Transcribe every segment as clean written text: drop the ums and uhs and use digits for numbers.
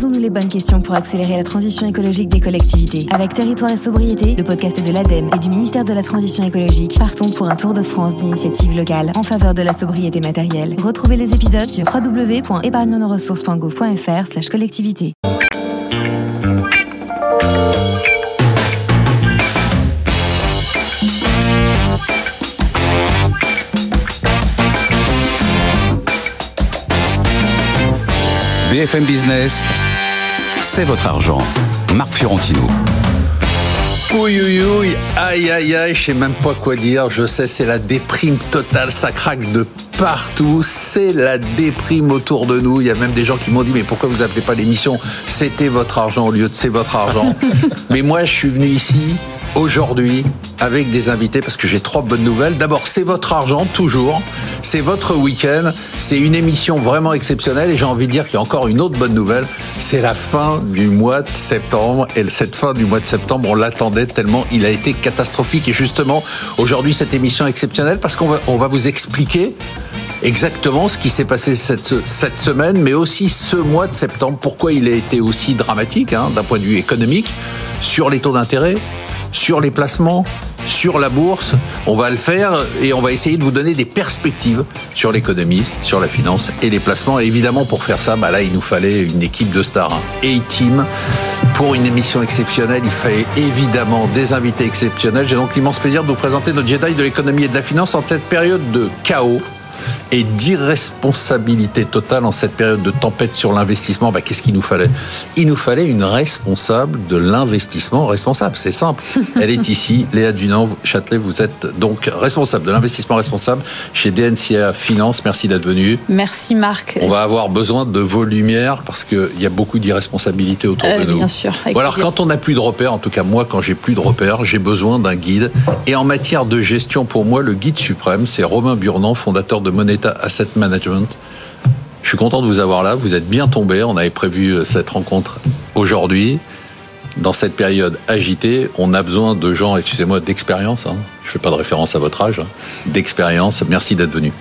Posons-nous les bonnes questions pour accélérer la transition écologique des collectivités. Avec Territoire et Sobriété, le podcast de l'ADEME et du ministère de la Transition écologique, partons pour un tour de France d'initiatives locales en faveur de la sobriété matérielle. Retrouvez les épisodes sur www.épargnenoressources.gouv.fr/collectivité. BFM Business, c'est votre argent. Marc Fiorentino. Ouïe, aïe, je sais même pas quoi dire. Je sais, c'est la déprime totale, ça craque de partout. C'est la déprime autour de nous. Il y a même des gens qui m'ont dit, mais pourquoi vous appelez pas l'émission « C'était votre argent » au lieu de « C'est votre argent ». Mais moi, je suis venu ici aujourd'hui avec des invités parce que j'ai 3 bonnes nouvelles. D'abord, c'est votre argent, toujours. C'est votre week-end. C'est une émission vraiment exceptionnelle et j'ai envie de dire qu'il y a encore une autre bonne nouvelle. C'est la fin du mois de septembre et cette fin du mois de septembre, on l'attendait tellement il a été catastrophique. Et justement, aujourd'hui, cette émission est exceptionnelle parce qu'on va vous expliquer exactement ce qui s'est passé cette semaine, mais aussi ce mois de septembre, pourquoi il a été aussi dramatique d'un point de vue économique, sur les taux d'intérêt, sur les placements, sur la bourse. On va le faire et on va essayer de vous donner des perspectives sur l'économie, sur la finance et les placements. Et évidemment, pour faire ça, là, il nous fallait une équipe de stars, A-Team. Pour une émission exceptionnelle, il fallait évidemment des invités exceptionnels. J'ai donc l'immense plaisir de vous présenter notre Jedi de l'économie et de la finance en cette période de chaos et d'irresponsabilité totale, en cette période de tempête sur l'investissement. Qu'est-ce qu'il nous fallait ? Il nous fallait une responsable de l'investissement responsable. C'est simple. Elle est ici, Léa Dunant-Châtelet. Vous êtes donc responsable de l'investissement responsable chez DNCA Finance. Merci d'être venu. Merci Marc. On va avoir besoin de vos lumières parce qu'il y a beaucoup d'irresponsabilité autour de nous. Bien sûr. Alors quand on n'a plus de repères, en tout cas moi, quand j'ai plus de repères, j'ai besoin d'un guide. Et en matière de gestion, pour moi, le guide suprême, c'est Romain Burnand, fondateur de Moneta Asset Management. Je suis content de vous avoir là, vous êtes bien tombé. On avait prévu cette rencontre aujourd'hui. Dans cette période agitée, on a besoin de gens, excusez-moi, d'expérience. Je ne fais pas de référence à votre âge, d'expérience. Merci d'être venu.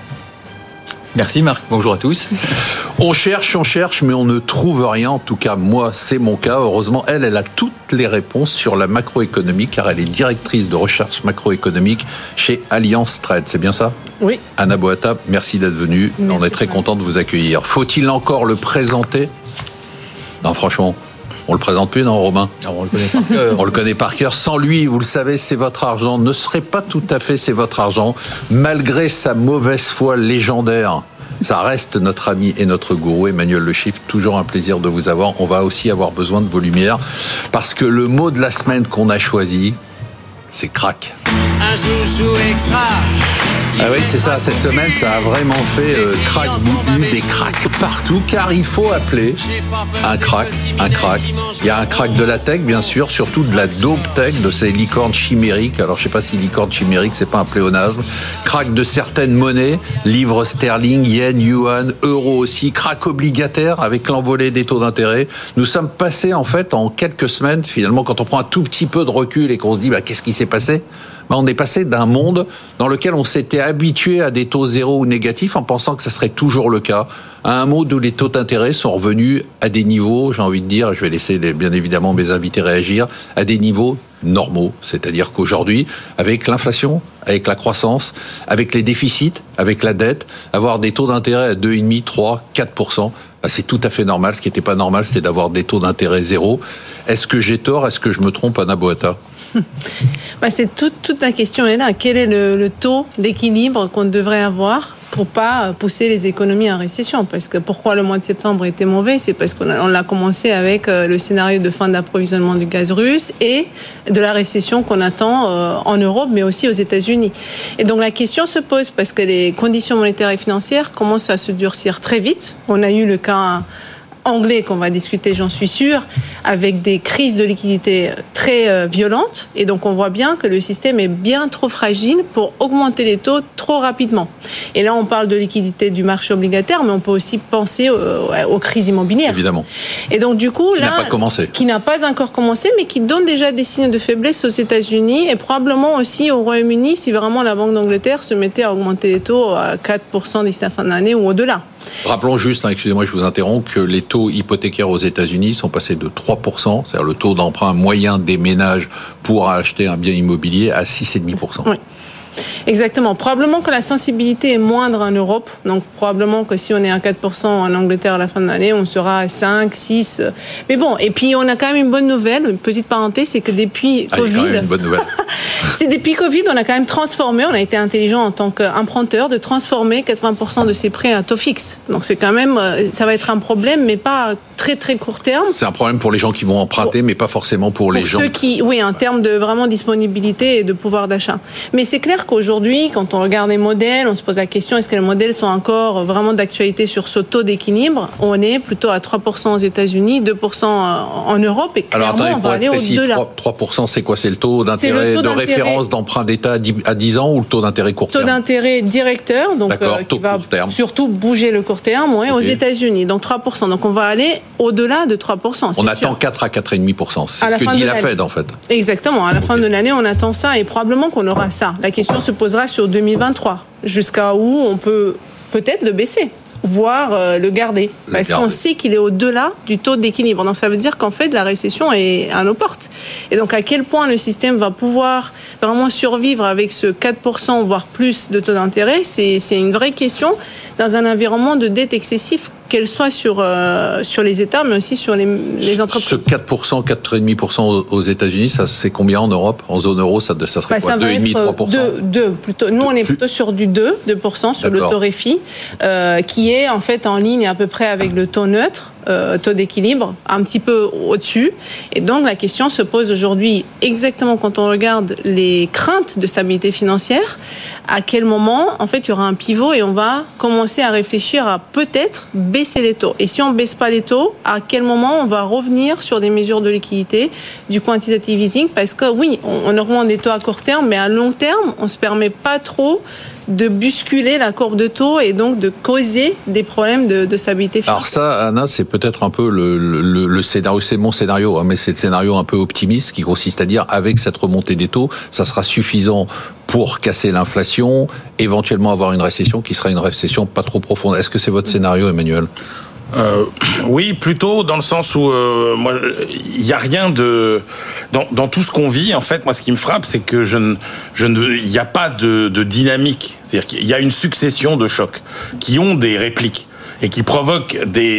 Merci Marc, bonjour à tous. On cherche, mais on ne trouve rien. En tout cas, moi, c'est mon cas. Heureusement, elle a toutes les réponses sur la macroéconomie, car elle est directrice de recherche macroéconomique chez Allianz Trade. C'est bien ça ? Oui. Anna Boata, merci d'être venue. Merci. On est très content de vous accueillir. Faut-il encore le présenter ? Non, franchement, on le présente plus, non, Romain ? Alors, on le connaît par cœur. On le connaît par cœur. Sans lui, vous le savez, c'est votre argent. Ne serait pas tout à fait c'est votre argent. Malgré sa mauvaise foi légendaire, ça reste notre ami et notre gourou, Emmanuel Le Chiffre. Toujours un plaisir de vous avoir. On va aussi avoir besoin de vos lumières parce que le mot de la semaine qu'on a choisi, c'est crack. Un chouchou extra. Ah oui, c'est ça. Cette semaine, ça a vraiment fait crack boubu, des cracks partout, car il faut appeler un crack. Il y a un crack de la tech, bien sûr, surtout de la dope tech, de ces licornes chimériques. Alors, je sais pas si licorne chimérique, c'est pas un pléonasme. Crack de certaines monnaies, livres sterling, yen, yuan, euro aussi. Crack obligataire avec l'envolée des taux d'intérêt. Nous sommes passés, en fait, en quelques semaines, finalement, quand on prend un tout petit peu de recul et qu'on se dit, qu'est-ce qui s'est passé ? On est passé d'un monde dans lequel on s'était habitué à des taux zéro ou négatifs en pensant que ça serait toujours le cas, à un monde où les taux d'intérêt sont revenus à des niveaux, j'ai envie de dire, je vais laisser bien évidemment mes invités réagir, à des niveaux normaux. C'est-à-dire qu'aujourd'hui, avec l'inflation, avec la croissance, avec les déficits, avec la dette, avoir des taux d'intérêt à 2,5, 3, 4%, c'est tout à fait normal. Ce qui n'était pas normal, c'était d'avoir des taux d'intérêt zéro. Est-ce que j'ai tort ? Est-ce que je me trompe, Anna Boata ? C'est toute la question est là. Quel est le taux d'équilibre qu'on devrait avoir pour pas pousser les économies en récession? Parce que pourquoi le mois de septembre était mauvais? C'est parce qu'on l'a commencé avec le scénario de fin d'approvisionnement du gaz russe et de la récession qu'on attend en Europe, mais aussi aux États-Unis. Et donc la question se pose parce que les conditions monétaires et financières commencent à se durcir très vite. On a eu le cas anglais qu'on va discuter, j'en suis sûre, avec des crises de liquidité très violentes. Et donc, on voit bien que le système est bien trop fragile pour augmenter les taux trop rapidement. Et là, on parle de liquidité du marché obligataire, mais on peut aussi penser aux crises immobilières. Évidemment. Et donc, du coup, qui n'a pas encore commencé, mais qui donne déjà des signes de faiblesse aux États-Unis et probablement aussi au Royaume-Uni si vraiment la Banque d'Angleterre se mettait à augmenter les taux à 4% d'ici la fin de l'année ou au-delà. Rappelons juste, excusez-moi, je vous interromps, que les taux hypothécaires aux États-Unis sont passés de 3%, c'est-à-dire le taux d'emprunt moyen des ménages pour acheter un bien immobilier, à 6,5%. Oui. Exactement. Probablement que la sensibilité est moindre en Europe. Donc, probablement que si on est à 4% en Angleterre à la fin de l'année, on sera à 5, 6. Mais bon, et puis on a quand même une bonne nouvelle, une petite parenthèse, c'est que depuis Covid, quand même une bonne nouvelle. c'est depuis Covid, on a quand même transformé, on a été intelligent en tant qu'emprunteur de transformer 80% de ces prêts à taux fixe. Donc, c'est quand même, ça va être un problème, mais pas à très très court terme. C'est un problème pour les gens qui vont emprunter, mais pas forcément pour les gens. Ceux qui, oui, en termes de vraiment disponibilité et de pouvoir d'achat. Mais c'est clair qu'aujourd'hui, quand on regarde les modèles, on se pose la question, est-ce que les modèles sont encore vraiment d'actualité sur ce taux d'équilibre? On est plutôt à 3% aux États-Unis, 2% en Europe, et clairement, alors, attendez, on va aller au-delà. 3%, c'est quoi? C'est le taux d'intérêt de référence d'emprunt d'État à 10 ans ou le taux d'intérêt court terme? Taux d'intérêt directeur, donc qui va surtout bouger le court terme, aux États-Unis, donc 3%. Donc on va aller au-delà de 3%. On attend 4 à 4,5%. C'est ce que dit la Fed, en fait. Exactement. À la fin de l'année, on attend ça, et probablement qu'on aura ça. La question se posera sur 2023, jusqu'à où on peut peut-être le baisser, voire le garder. Parce qu'on sait qu'il est au-delà du taux d'équilibre. Donc ça veut dire qu'en fait, la récession est à nos portes. Et donc à quel point le système va pouvoir vraiment survivre avec ce 4%, voire plus de taux d'intérêt, c'est une vraie question dans un environnement de dette excessif, qu'elle soit sur les États, mais aussi sur les entreprises. Ce 4%, 4,5% aux États-Unis, ça c'est combien en Europe? En zone euro, ça serait quoi? 2,5%, 3%? 2 plutôt. Nous, on est plutôt sur du 2% sur le taux REFI, qui est en fait en ligne à peu près avec le taux neutre, taux d'équilibre, un petit peu au-dessus. Et donc, la question se pose aujourd'hui, exactement quand on regarde les craintes de stabilité financière, à quel moment, en fait, il y aura un pivot et on va commencer à réfléchir à peut-être baisser les taux. Et si on ne baisse pas les taux, à quel moment on va revenir sur des mesures de liquidité, du quantitative easing? Parce que oui, on augmente les taux à court terme, mais à long terme, on ne se permet pas trop de bousculer la courbe de taux et donc de causer des problèmes de stabilité financière. Alors ça, Anna, c'est peut-être un peu le scénario, c'est mon scénario, mais c'est le scénario un peu optimiste qui consiste à dire avec cette remontée des taux, ça sera suffisant pour casser l'inflation, éventuellement avoir une récession qui sera une récession pas trop profonde. Est-ce que c'est votre scénario, Emmanuel? Oui, plutôt dans le sens où moi, il y a rien de dans tout ce qu'on vit. En fait, moi, ce qui me frappe, c'est que il n'y a pas de dynamique. C'est-à-dire qu'il y a une succession de chocs qui ont des répliques et qui provoquent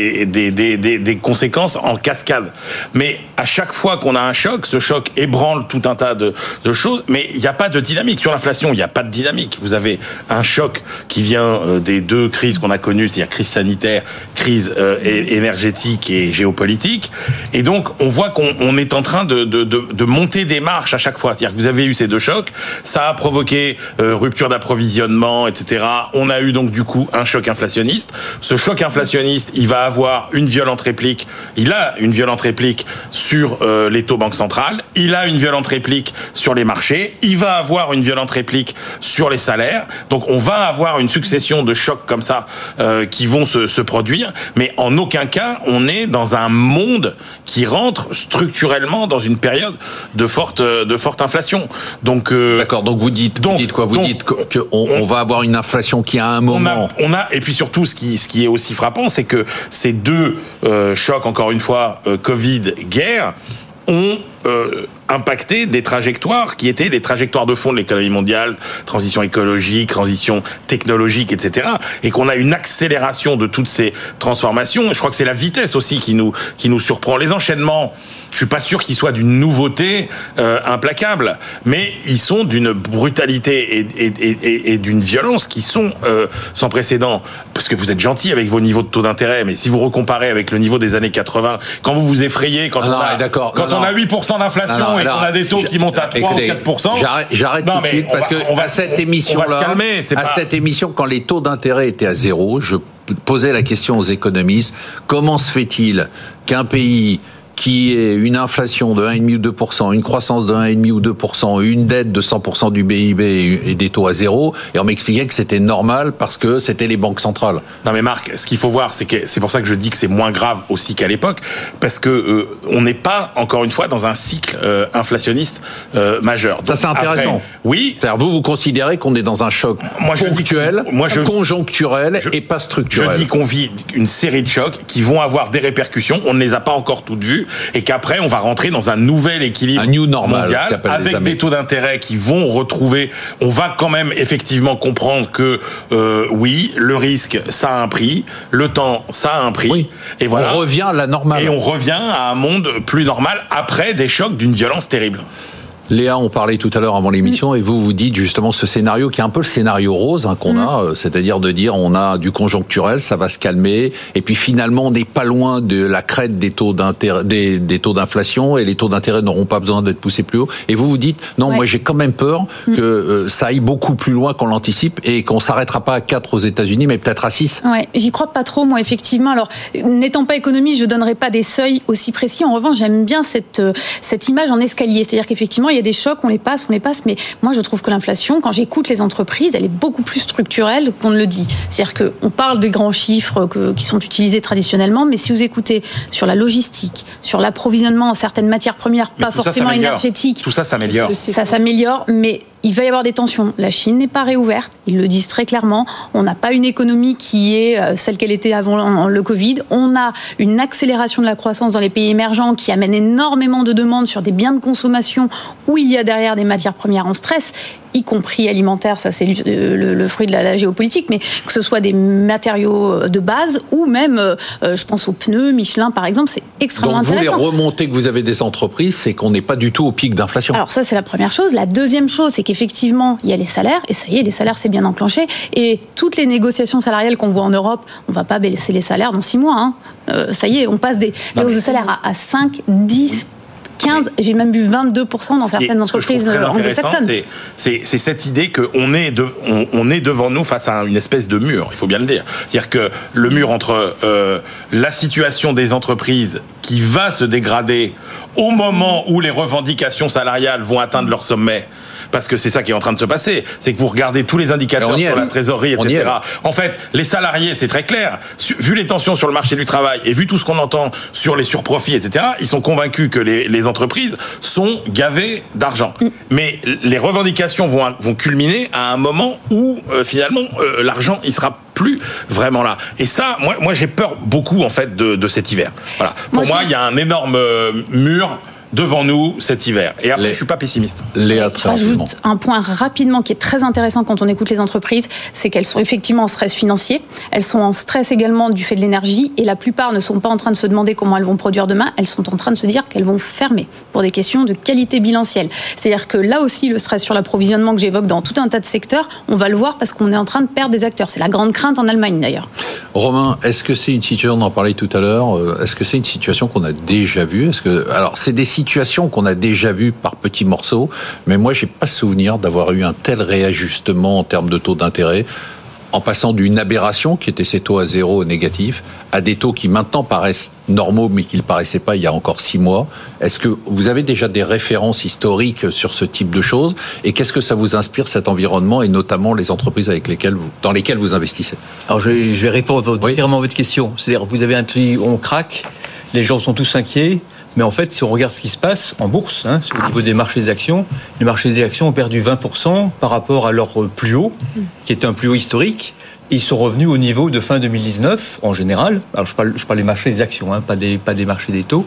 des conséquences en cascade. Mais à chaque fois qu'on a un choc, ce choc ébranle tout un tas de choses, mais il n'y a pas de dynamique. Sur l'inflation, il n'y a pas de dynamique. Vous avez un choc qui vient des deux crises qu'on a connues, c'est-à-dire crise sanitaire, crise énergétique et géopolitique. Et donc, on voit qu'on est en train de monter des marches à chaque fois. C'est-à-dire que vous avez eu ces deux chocs, ça a provoqué rupture d'approvisionnement, etc. On a eu donc du coup un choc inflationniste. Ce choc inflationniste, il va avoir une violente réplique. Il a une violente réplique sur les taux banque centrale. Il a une violente réplique sur les marchés. Il va avoir une violente réplique sur les salaires. Donc, on va avoir une succession de chocs comme ça qui vont se produire. Mais en aucun cas, on est dans un monde qui rentre structurellement dans une période de forte inflation. Donc, d'accord. Donc, vous dites quoi? Vous dites qu'on va avoir une inflation qui à un moment. Et puis surtout, ce qui est aussi frappant, c'est que ces deux chocs, encore une fois, Covid, guerre, ont impacté des trajectoires qui étaient les trajectoires de fond de l'économie mondiale, transition écologique, transition technologique, etc. Et qu'on a une accélération de toutes ces transformations. Je crois que c'est la vitesse aussi qui nous surprend. Les enchaînements, je suis pas sûr qu'ils soient d'une nouveauté implacable, mais ils sont d'une brutalité et d'une violence qui sont sans précédent. Parce que vous êtes gentil avec vos niveaux de taux d'intérêt, mais si vous recomparez avec le niveau des années 80, quand vous vous effrayez, quand on a 8% d'inflation et qu'on a des taux qui montent à 3 ou 4%. J'arrête tout de suite parce que à cette émission-là, cette émission, quand les taux d'intérêt étaient à zéro, je posais la question aux économistes, comment se fait-il qu'un pays qui est une inflation de 1,5 ou 2%, une croissance de 1,5 ou 2%, une dette de 100% du PIB et des taux à zéro, et on m'expliquait que c'était normal parce que c'était les banques centrales. Non mais Marc, ce qu'il faut voir, c'est pour ça que je dis que c'est moins grave aussi qu'à l'époque, parce que on n'est pas, encore une fois, dans un cycle inflationniste majeur. Donc, ça c'est intéressant. Après, oui. C'est-à-dire vous considérez qu'on est dans un choc ponctuel, conjoncturel et pas structurel. Je dis qu'on vit une série de chocs qui vont avoir des répercussions, on ne les a pas encore toutes vues, et qu'après on va rentrer dans un nouvel équilibre mondial avec des taux d'intérêt qui vont retrouver. On va quand même effectivement comprendre que oui, le risque ça a un prix, le temps ça a un prix, oui. Et voilà. On revient à la normale. Et on revient à un monde plus normal après des chocs d'une violence terrible. Léa, on parlait tout à l'heure avant l'émission, et vous dites justement ce scénario qui est un peu le scénario rose qu'on a, c'est-à-dire de dire on a du conjoncturel, ça va se calmer, et puis finalement on n'est pas loin de la crête des taux d'intérêt, des taux d'inflation, et les taux d'intérêt n'auront pas besoin d'être poussés plus haut. Et vous dites non, moi j'ai quand même peur que ça aille beaucoup plus loin qu'on l'anticipe et qu'on s'arrêtera pas à 4 aux États-Unis, mais peut-être à 6. Ouais, j'y crois pas trop moi effectivement. Alors n'étant pas économiste, je donnerai pas des seuils aussi précis. En revanche, j'aime bien cette image en escalier, c'est-à-dire qu'effectivement il y a des chocs, on les passe, mais moi je trouve que l'inflation, quand j'écoute les entreprises, elle est beaucoup plus structurelle qu'on ne le dit. C'est-à-dire qu'on parle des grands chiffres qui sont utilisés traditionnellement, mais si vous écoutez sur la logistique, sur l'approvisionnement en certaines matières premières, pas forcément énergétiques, tout ça s'améliore. Ça s'améliore, mais il va y avoir des tensions. La Chine n'est pas réouverte, ils le disent très clairement. On n'a pas une économie qui est celle qu'elle était avant le Covid. On a une accélération de la croissance dans les pays émergents qui amène énormément de demandes sur des biens de consommation où il y a derrière des matières premières en stress, y compris alimentaires, ça c'est le fruit de la géopolitique, mais que ce soit des matériaux de base ou même, je pense aux pneus, Michelin par exemple, c'est extrêmement intéressant. Donc vous, les remontées que vous avez des entreprises, c'est qu'on n'est pas du tout au pic d'inflation. Alors ça c'est la première chose. La deuxième chose, c'est qu'effectivement, il y a les salaires, et ça y est, les salaires c'est bien enclenché, et toutes les négociations salariales qu'on voit en Europe, on ne va pas baisser les salaires dans 6 mois. Ça y est, on passe des hausses de salaire à 5, 10, 15, j'ai même vu 22% dans certaines entreprises anglo-saxonnes. C'est cette idée qu'on est, on est devant nous face à une espèce de mur, il faut bien le dire. C'est-à-dire que le mur entre la situation des entreprises qui va se dégrader au moment où les revendications salariales vont atteindre leur sommet, parce que c'est ça qui est en train de se passer, c'est que vous regardez tous les indicateurs sur la trésorerie, etc. En fait, les salariés, c'est très clair, vu les tensions sur le marché du travail et vu tout ce qu'on entend sur les surprofits, etc., ils sont convaincus que les entreprises sont gavées d'argent. Mais les revendications vont culminer à un moment où, finalement, l'argent, il sera plus vraiment là. Et ça, moi j'ai peur beaucoup, en fait, de cet hiver. Voilà. Pour moi, il y a un énorme mur devant nous cet hiver. Et après, je suis pas pessimiste. Léa, je rajoute un point rapidement qui est très intéressant quand on écoute les entreprises, c'est qu'elles sont effectivement en stress financier, elles sont en stress également du fait de l'énergie, et la plupart ne sont pas en train de se demander comment elles vont produire demain, elles sont en train de se dire qu'elles vont fermer pour des questions de qualité bilancielle. C'est-à-dire que là aussi, le stress sur l'approvisionnement que j'évoque dans tout un tas de secteurs, on va le voir parce qu'on est en train de perdre des acteurs. C'est la grande crainte en Allemagne d'ailleurs. Romain, est-ce que c'est une situation, on en parlait tout à l'heure, est-ce que c'est une situation qu'on a déjà vue ? Alors, c'est des situations qu'on a déjà vues par petits morceaux, mais moi, j'ai pas souvenir d'avoir eu un tel réajustement en termes de taux d'intérêt, en passant d'une aberration qui était ces taux à zéro négatifs à des taux qui maintenant paraissent normaux, mais qui ne le paraissaient pas il y a encore 6 mois. Est-ce que vous avez déjà des références historiques sur ce type de choses ? Et qu'est-ce que ça vous inspire, cet environnement, et notamment les entreprises dans lesquelles vous investissez ? Alors, je vais répondre différemment à votre question. C'est-à-dire, vous avez un truc, on craque, les gens sont tous inquiets. Mais en fait, si on regarde ce qui se passe en bourse, au niveau des marchés des actions, les marchés des actions ont perdu 20% par rapport à leur plus haut, qui était un plus haut historique. Ils sont revenus au niveau de fin 2019, en général. Alors, je parle des marchés des actions, pas des marchés des taux.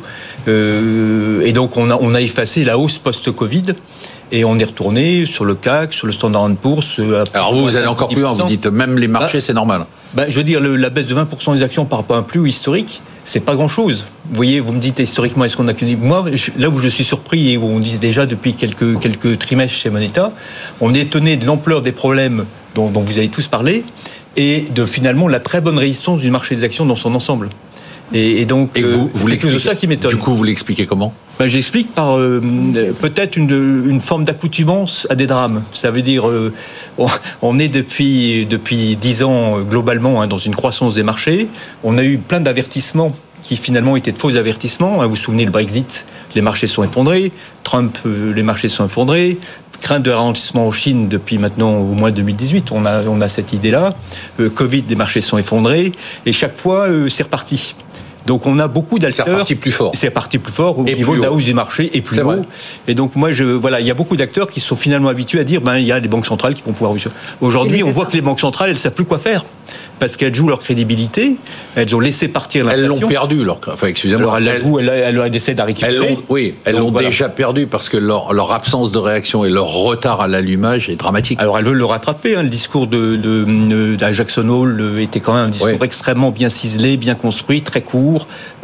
Et donc, on a effacé la hausse post-Covid. Et on est retourné sur le CAC, sur le Standard & Poor's. Alors, vous allez encore plus loin, vous dites même les marchés, c'est normal. Je veux dire, la baisse de 20% des actions par rapport à un plus haut historique, c'est pas grand-chose. Vous voyez, vous me dites historiquement, est-ce qu'on a connu... Moi, là où je suis surpris, et où on dit déjà depuis quelques trimestres chez Moneta, on est étonné de l'ampleur des problèmes dont vous avez tous parlé, et de finalement la très bonne résistance du marché des actions dans son ensemble. Et donc, c'est ça qui m'étonne. Du coup, vous l'expliquez comment ? J'explique par peut-être une forme d'accoutumance à des drames. Ça veut dire, on est depuis 10 ans globalement dans une croissance des marchés. On a eu plein d'avertissements qui finalement étaient de faux avertissements. Vous vous souvenez, le Brexit, les marchés sont effondrés. Trump, les marchés sont effondrés. Crainte de ralentissement en Chine depuis maintenant au moins 2018. On a cette idée-là. Covid, les marchés sont effondrés. Et chaque fois, c'est reparti. Donc on a beaucoup d'acteurs. C'est reparti plus fort. C'est reparti plus fort au niveau de la hausse des marchés et plus haut. Et donc moi, il y a beaucoup d'acteurs qui sont finalement habitués à dire, il y a les banques centrales qui vont pouvoir. Aujourd'hui, on voit que les banques centrales, elles savent plus quoi faire parce qu'elles jouent leur crédibilité. Elles ont laissé partir l'inflation. Elles l'ont perdu. Excusez-moi. Alors elles essaient de la récupérer. Elles l'ont déjà perdu parce que leur absence de réaction et leur retard à l'allumage est dramatique. Alors elles veulent le rattraper. Le discours de Jackson Hole était quand même un discours extrêmement bien ciselé, bien construit, très court.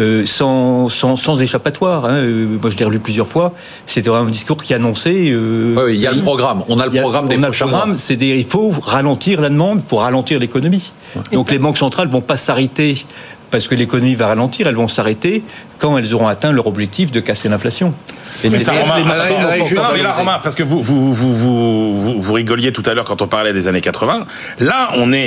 Sans échappatoire. Moi, je l'ai relu plusieurs fois. C'était vraiment un discours qui annonçait. Il y a le programme. On a le programme des prochains mois. Il faut ralentir la demande, il faut ralentir l'économie. Donc les banques centrales ne vont pas s'arrêter parce que l'économie va ralentir. Elles vont s'arrêter quand elles auront atteint leur objectif de casser l'inflation. Mais ça, Romain, parce que vous rigoliez tout à l'heure quand on parlait des années 80. Là,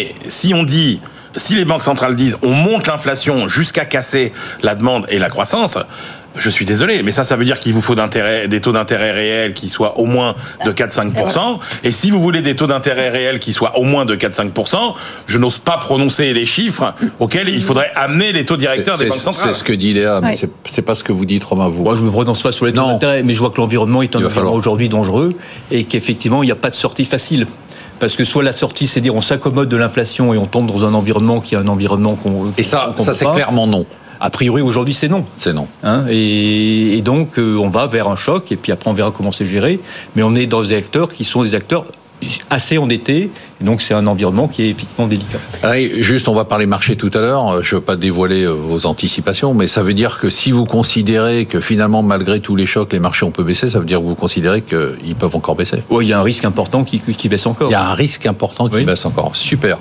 si les banques centrales disent on monte l'inflation jusqu'à casser la demande et la croissance, je suis désolé, mais ça veut dire qu'il vous faut des taux d'intérêt réels qui soient au moins de 4-5%. Et si vous voulez des taux d'intérêt réels qui soient au moins de 4-5%, je n'ose pas prononcer les chiffres auxquels il faudrait amener les taux directeurs des banques centrales. C'est ce que dit Léa, mais c'est pas ce que vous dites, Romain. Moi, je me prononce pas sur les taux d'intérêt, mais je vois que l'environnement est un environnement aujourd'hui dangereux et qu'effectivement, il n'y a pas de sortie facile. Parce que soit la sortie, c'est dire on s'accommode de l'inflation et on tombe dans un environnement qui est un environnement qu'on et ça c'est clairement non. A priori, aujourd'hui, c'est non. C'est non. Et donc, on va vers un choc, et puis après, on verra comment c'est géré. Mais on est dans des acteurs qui sont des acteurs assez endettés. Et donc, c'est un environnement qui est effectivement délicat. Allez, juste, on va parler marché tout à l'heure. Je ne veux pas dévoiler vos anticipations, mais ça veut dire que si vous considérez que finalement, malgré tous les chocs, les marchés ont peu baissé, ça veut dire que vous considérez qu'ils peuvent encore baisser. Oui, il y a un risque important qui baisse encore. Il y a un risque important qui baisse encore. Super.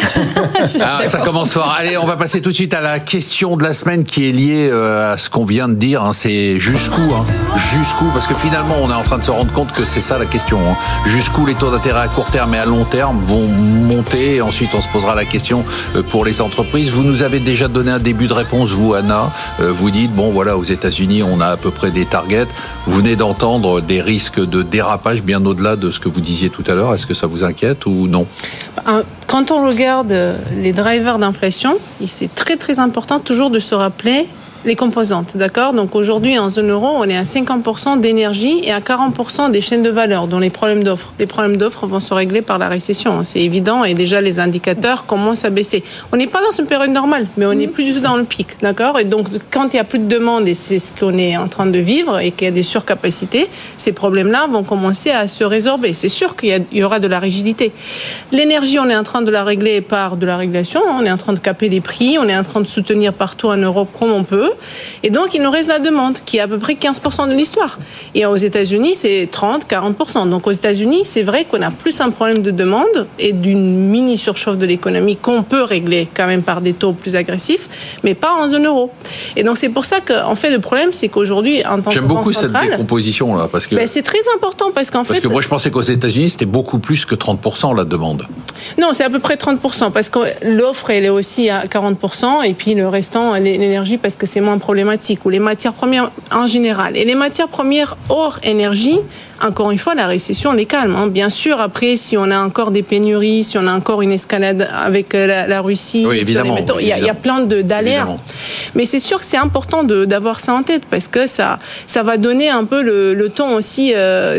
Ça commence fort. Allez, on va passer tout de suite à la question de la semaine qui est liée à ce qu'on vient de dire. C'est jusqu'où Jusqu'où? Parce que finalement, on est en train de se rendre compte que c'est ça la question. Jusqu'où les taux d'intérêt à court terme et à long terme vont monter, et ensuite on se posera la question pour les entreprises. Vous nous avez déjà donné un début de réponse, vous Anna, vous dites aux États-Unis on a à peu près des targets. Vous venez d'entendre des risques de dérapage bien au-delà de ce que vous disiez tout à l'heure. Est-ce que ça vous inquiète ou non? Quand on regarde les drivers d'inflation, c'est très très important toujours de se rappeler les composantes, d'accord? Donc aujourd'hui, en zone euro, on est à 50% d'énergie et à 40% des chaînes de valeur, dont les problèmes d'offres. Les problèmes d'offres vont se régler par la récession, c'est évident, et déjà les indicateurs commencent à baisser. On n'est pas dans une période normale, mais on n'est plus du tout dans le pic, d'accord? Et donc, quand il n'y a plus de demande, et c'est ce qu'on est en train de vivre, et qu'il y a des surcapacités, ces problèmes-là vont commencer à se résorber. C'est sûr qu'il y aura de la rigidité. L'énergie, on est en train de la régler par de la régulation, on est en train de caper les prix, on est en train de soutenir partout en Europe comme on peut. Et donc, il nous reste la demande, qui est à peu près 15% de l'histoire. Et aux États-Unis, c'est 30-40%. Donc, aux États-Unis, c'est vrai qu'on a plus un problème de demande et d'une mini-surchauffe de l'économie qu'on peut régler quand même par des taux plus agressifs, mais pas en zone euro. Et donc, c'est pour ça qu'en fait, le problème, c'est qu'aujourd'hui, en tant que J'aime beaucoup cette décomposition-là. Parce que c'est très important, parce qu'en fait... Parce que moi, je pensais qu'aux États-Unis, c'était beaucoup plus que 30% la demande. Non, c'est à peu près 30%, parce que l'offre, elle est aussi à 40%, et puis le restant, l'énergie, parce que c'est moins problématique, ou les matières premières en général. Et les matières premières hors énergie, encore une fois, la récession les calme. Bien sûr, après, si on a encore des pénuries, si on a encore une escalade avec la Russie, oui, évidemment, il y a plein d'alertes. Mais c'est sûr que c'est important d'avoir ça en tête, parce que ça va donner un peu le ton aussi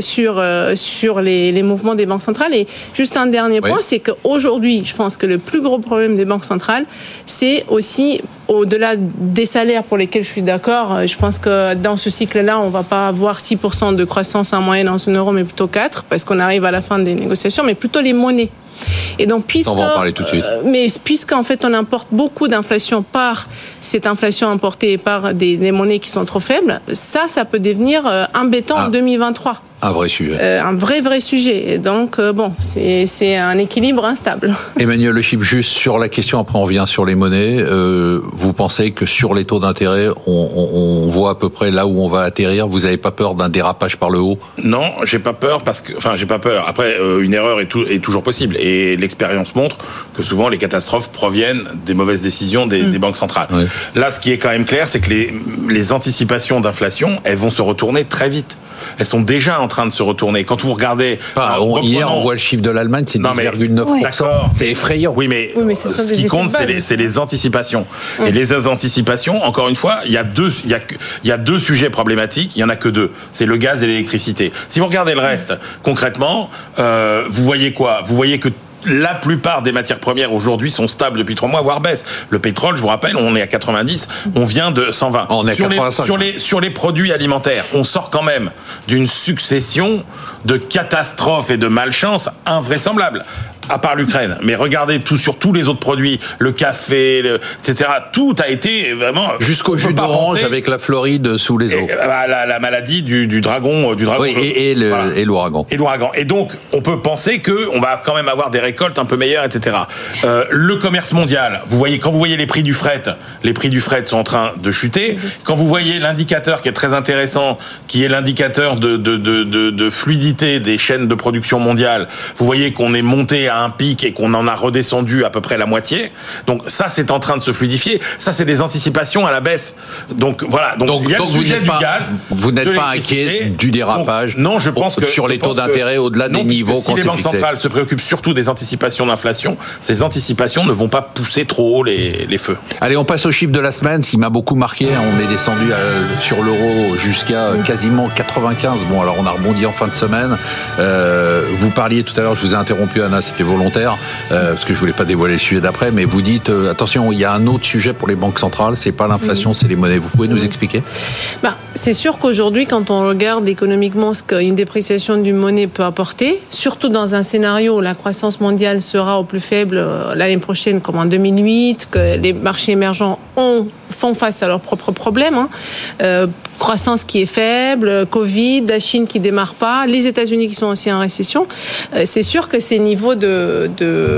sur les mouvements des banques centrales. Et juste un dernier point, c'est qu'aujourd'hui, je pense que le plus gros problème des banques centrales, c'est aussi, au-delà des salaires pour lesquels je suis d'accord, je pense que dans ce cycle-là, on ne va pas avoir 6% de croissance en moyenne en zone euro, mais plutôt 4%, parce qu'on arrive à la fin des négociations, mais plutôt les monnaies. Et donc, on va en parler tout de suite. Mais puisqu'en fait, on importe beaucoup d'inflation par cette inflation importée par des monnaies qui sont trop faibles, ça peut devenir embêtant en 2023. Un vrai sujet. Un vrai sujet. Et donc, c'est un équilibre instable. Emmanuel Le Chypre, juste sur la question, après on revient sur les monnaies. Vous pensez que sur les taux d'intérêt, on voit à peu près là où on va atterrir? Vous n'avez pas peur d'un dérapage par le haut? Non, j'ai pas peur j'ai pas peur. Après, une erreur est toujours possible. Et l'expérience montre que souvent les catastrophes proviennent des mauvaises décisions des banques centrales. Oui. Là, ce qui est quand même clair, c'est que les anticipations d'inflation, elles vont se retourner très vite. Elles sont déjà en train de se retourner. Quand vous regardez... Hier, on voit le chiffre de l'Allemagne, c'est 10,9%. D'accord. C'est effrayant. Oui, mais ce qui compte, c'est les anticipations. Et les anticipations, encore une fois, il y a deux sujets problématiques. Il y en a que deux. C'est le gaz et l'électricité. Si vous regardez le reste, concrètement, vous voyez quoi? Vous voyez que la plupart des matières premières aujourd'hui sont stables depuis 3 mois, voire baissent. Le pétrole, je vous rappelle, on est à 90, on vient de 120. On est à 85. Sur les produits alimentaires, on sort quand même d'une succession de catastrophes et de malchance invraisemblables. À part l'Ukraine. Mais regardez sur tous les autres produits, le café, etc. Tout a été vraiment... Jusqu'au jus d'orange avec la Floride sous les eaux. La maladie du dragon. Oui, et l'ouragan. Et l'ouragan. Et donc, on peut penser qu'on va quand même avoir des récoltes un peu meilleures, etc. Le commerce mondial, quand vous voyez les prix du fret sont en train de chuter. Quand vous voyez l'indicateur qui est très intéressant, qui est l'indicateur de fluidité des chaînes de production mondiale, vous voyez qu'on est monté à un pic et qu'on en a redescendu à peu près la moitié. Donc ça, c'est en train de se fluidifier. Ça, c'est des anticipations à la baisse. Donc voilà. Donc il y a le sujet du gaz. Vous n'êtes pas inquiet du dérapage? Donc, non, je pense que sur les taux d'intérêt au-delà des niveaux qu'on s'est fixés. Si les banques centrales se préoccupent surtout des anticipations d'inflation, ces anticipations ne vont pas pousser trop haut les feux. Allez, on passe au chiffre de la semaine. Ce qui m'a beaucoup marqué, on est descendu sur l'euro jusqu'à quasiment 95. Bon, alors on a rebondi en fin de semaine. Vous parliez tout à l'heure, je vous ai interrompu, Anna, c'était volontaire, parce que je voulais pas dévoiler le sujet d'après, mais vous dites, attention, il y a un autre sujet pour les banques centrales, c'est pas l'inflation, c'est les monnaies. Vous pouvez nous expliquer? C'est sûr qu'aujourd'hui, quand on regarde économiquement ce qu'une dépréciation d'une monnaie peut apporter, surtout dans un scénario où la croissance mondiale sera au plus faible l'année prochaine, comme en 2008, que les marchés émergents font face à leurs propres problèmes, croissance qui est faible, Covid, la Chine qui démarre pas, les États-Unis qui sont aussi en récession, c'est sûr que ces niveaux de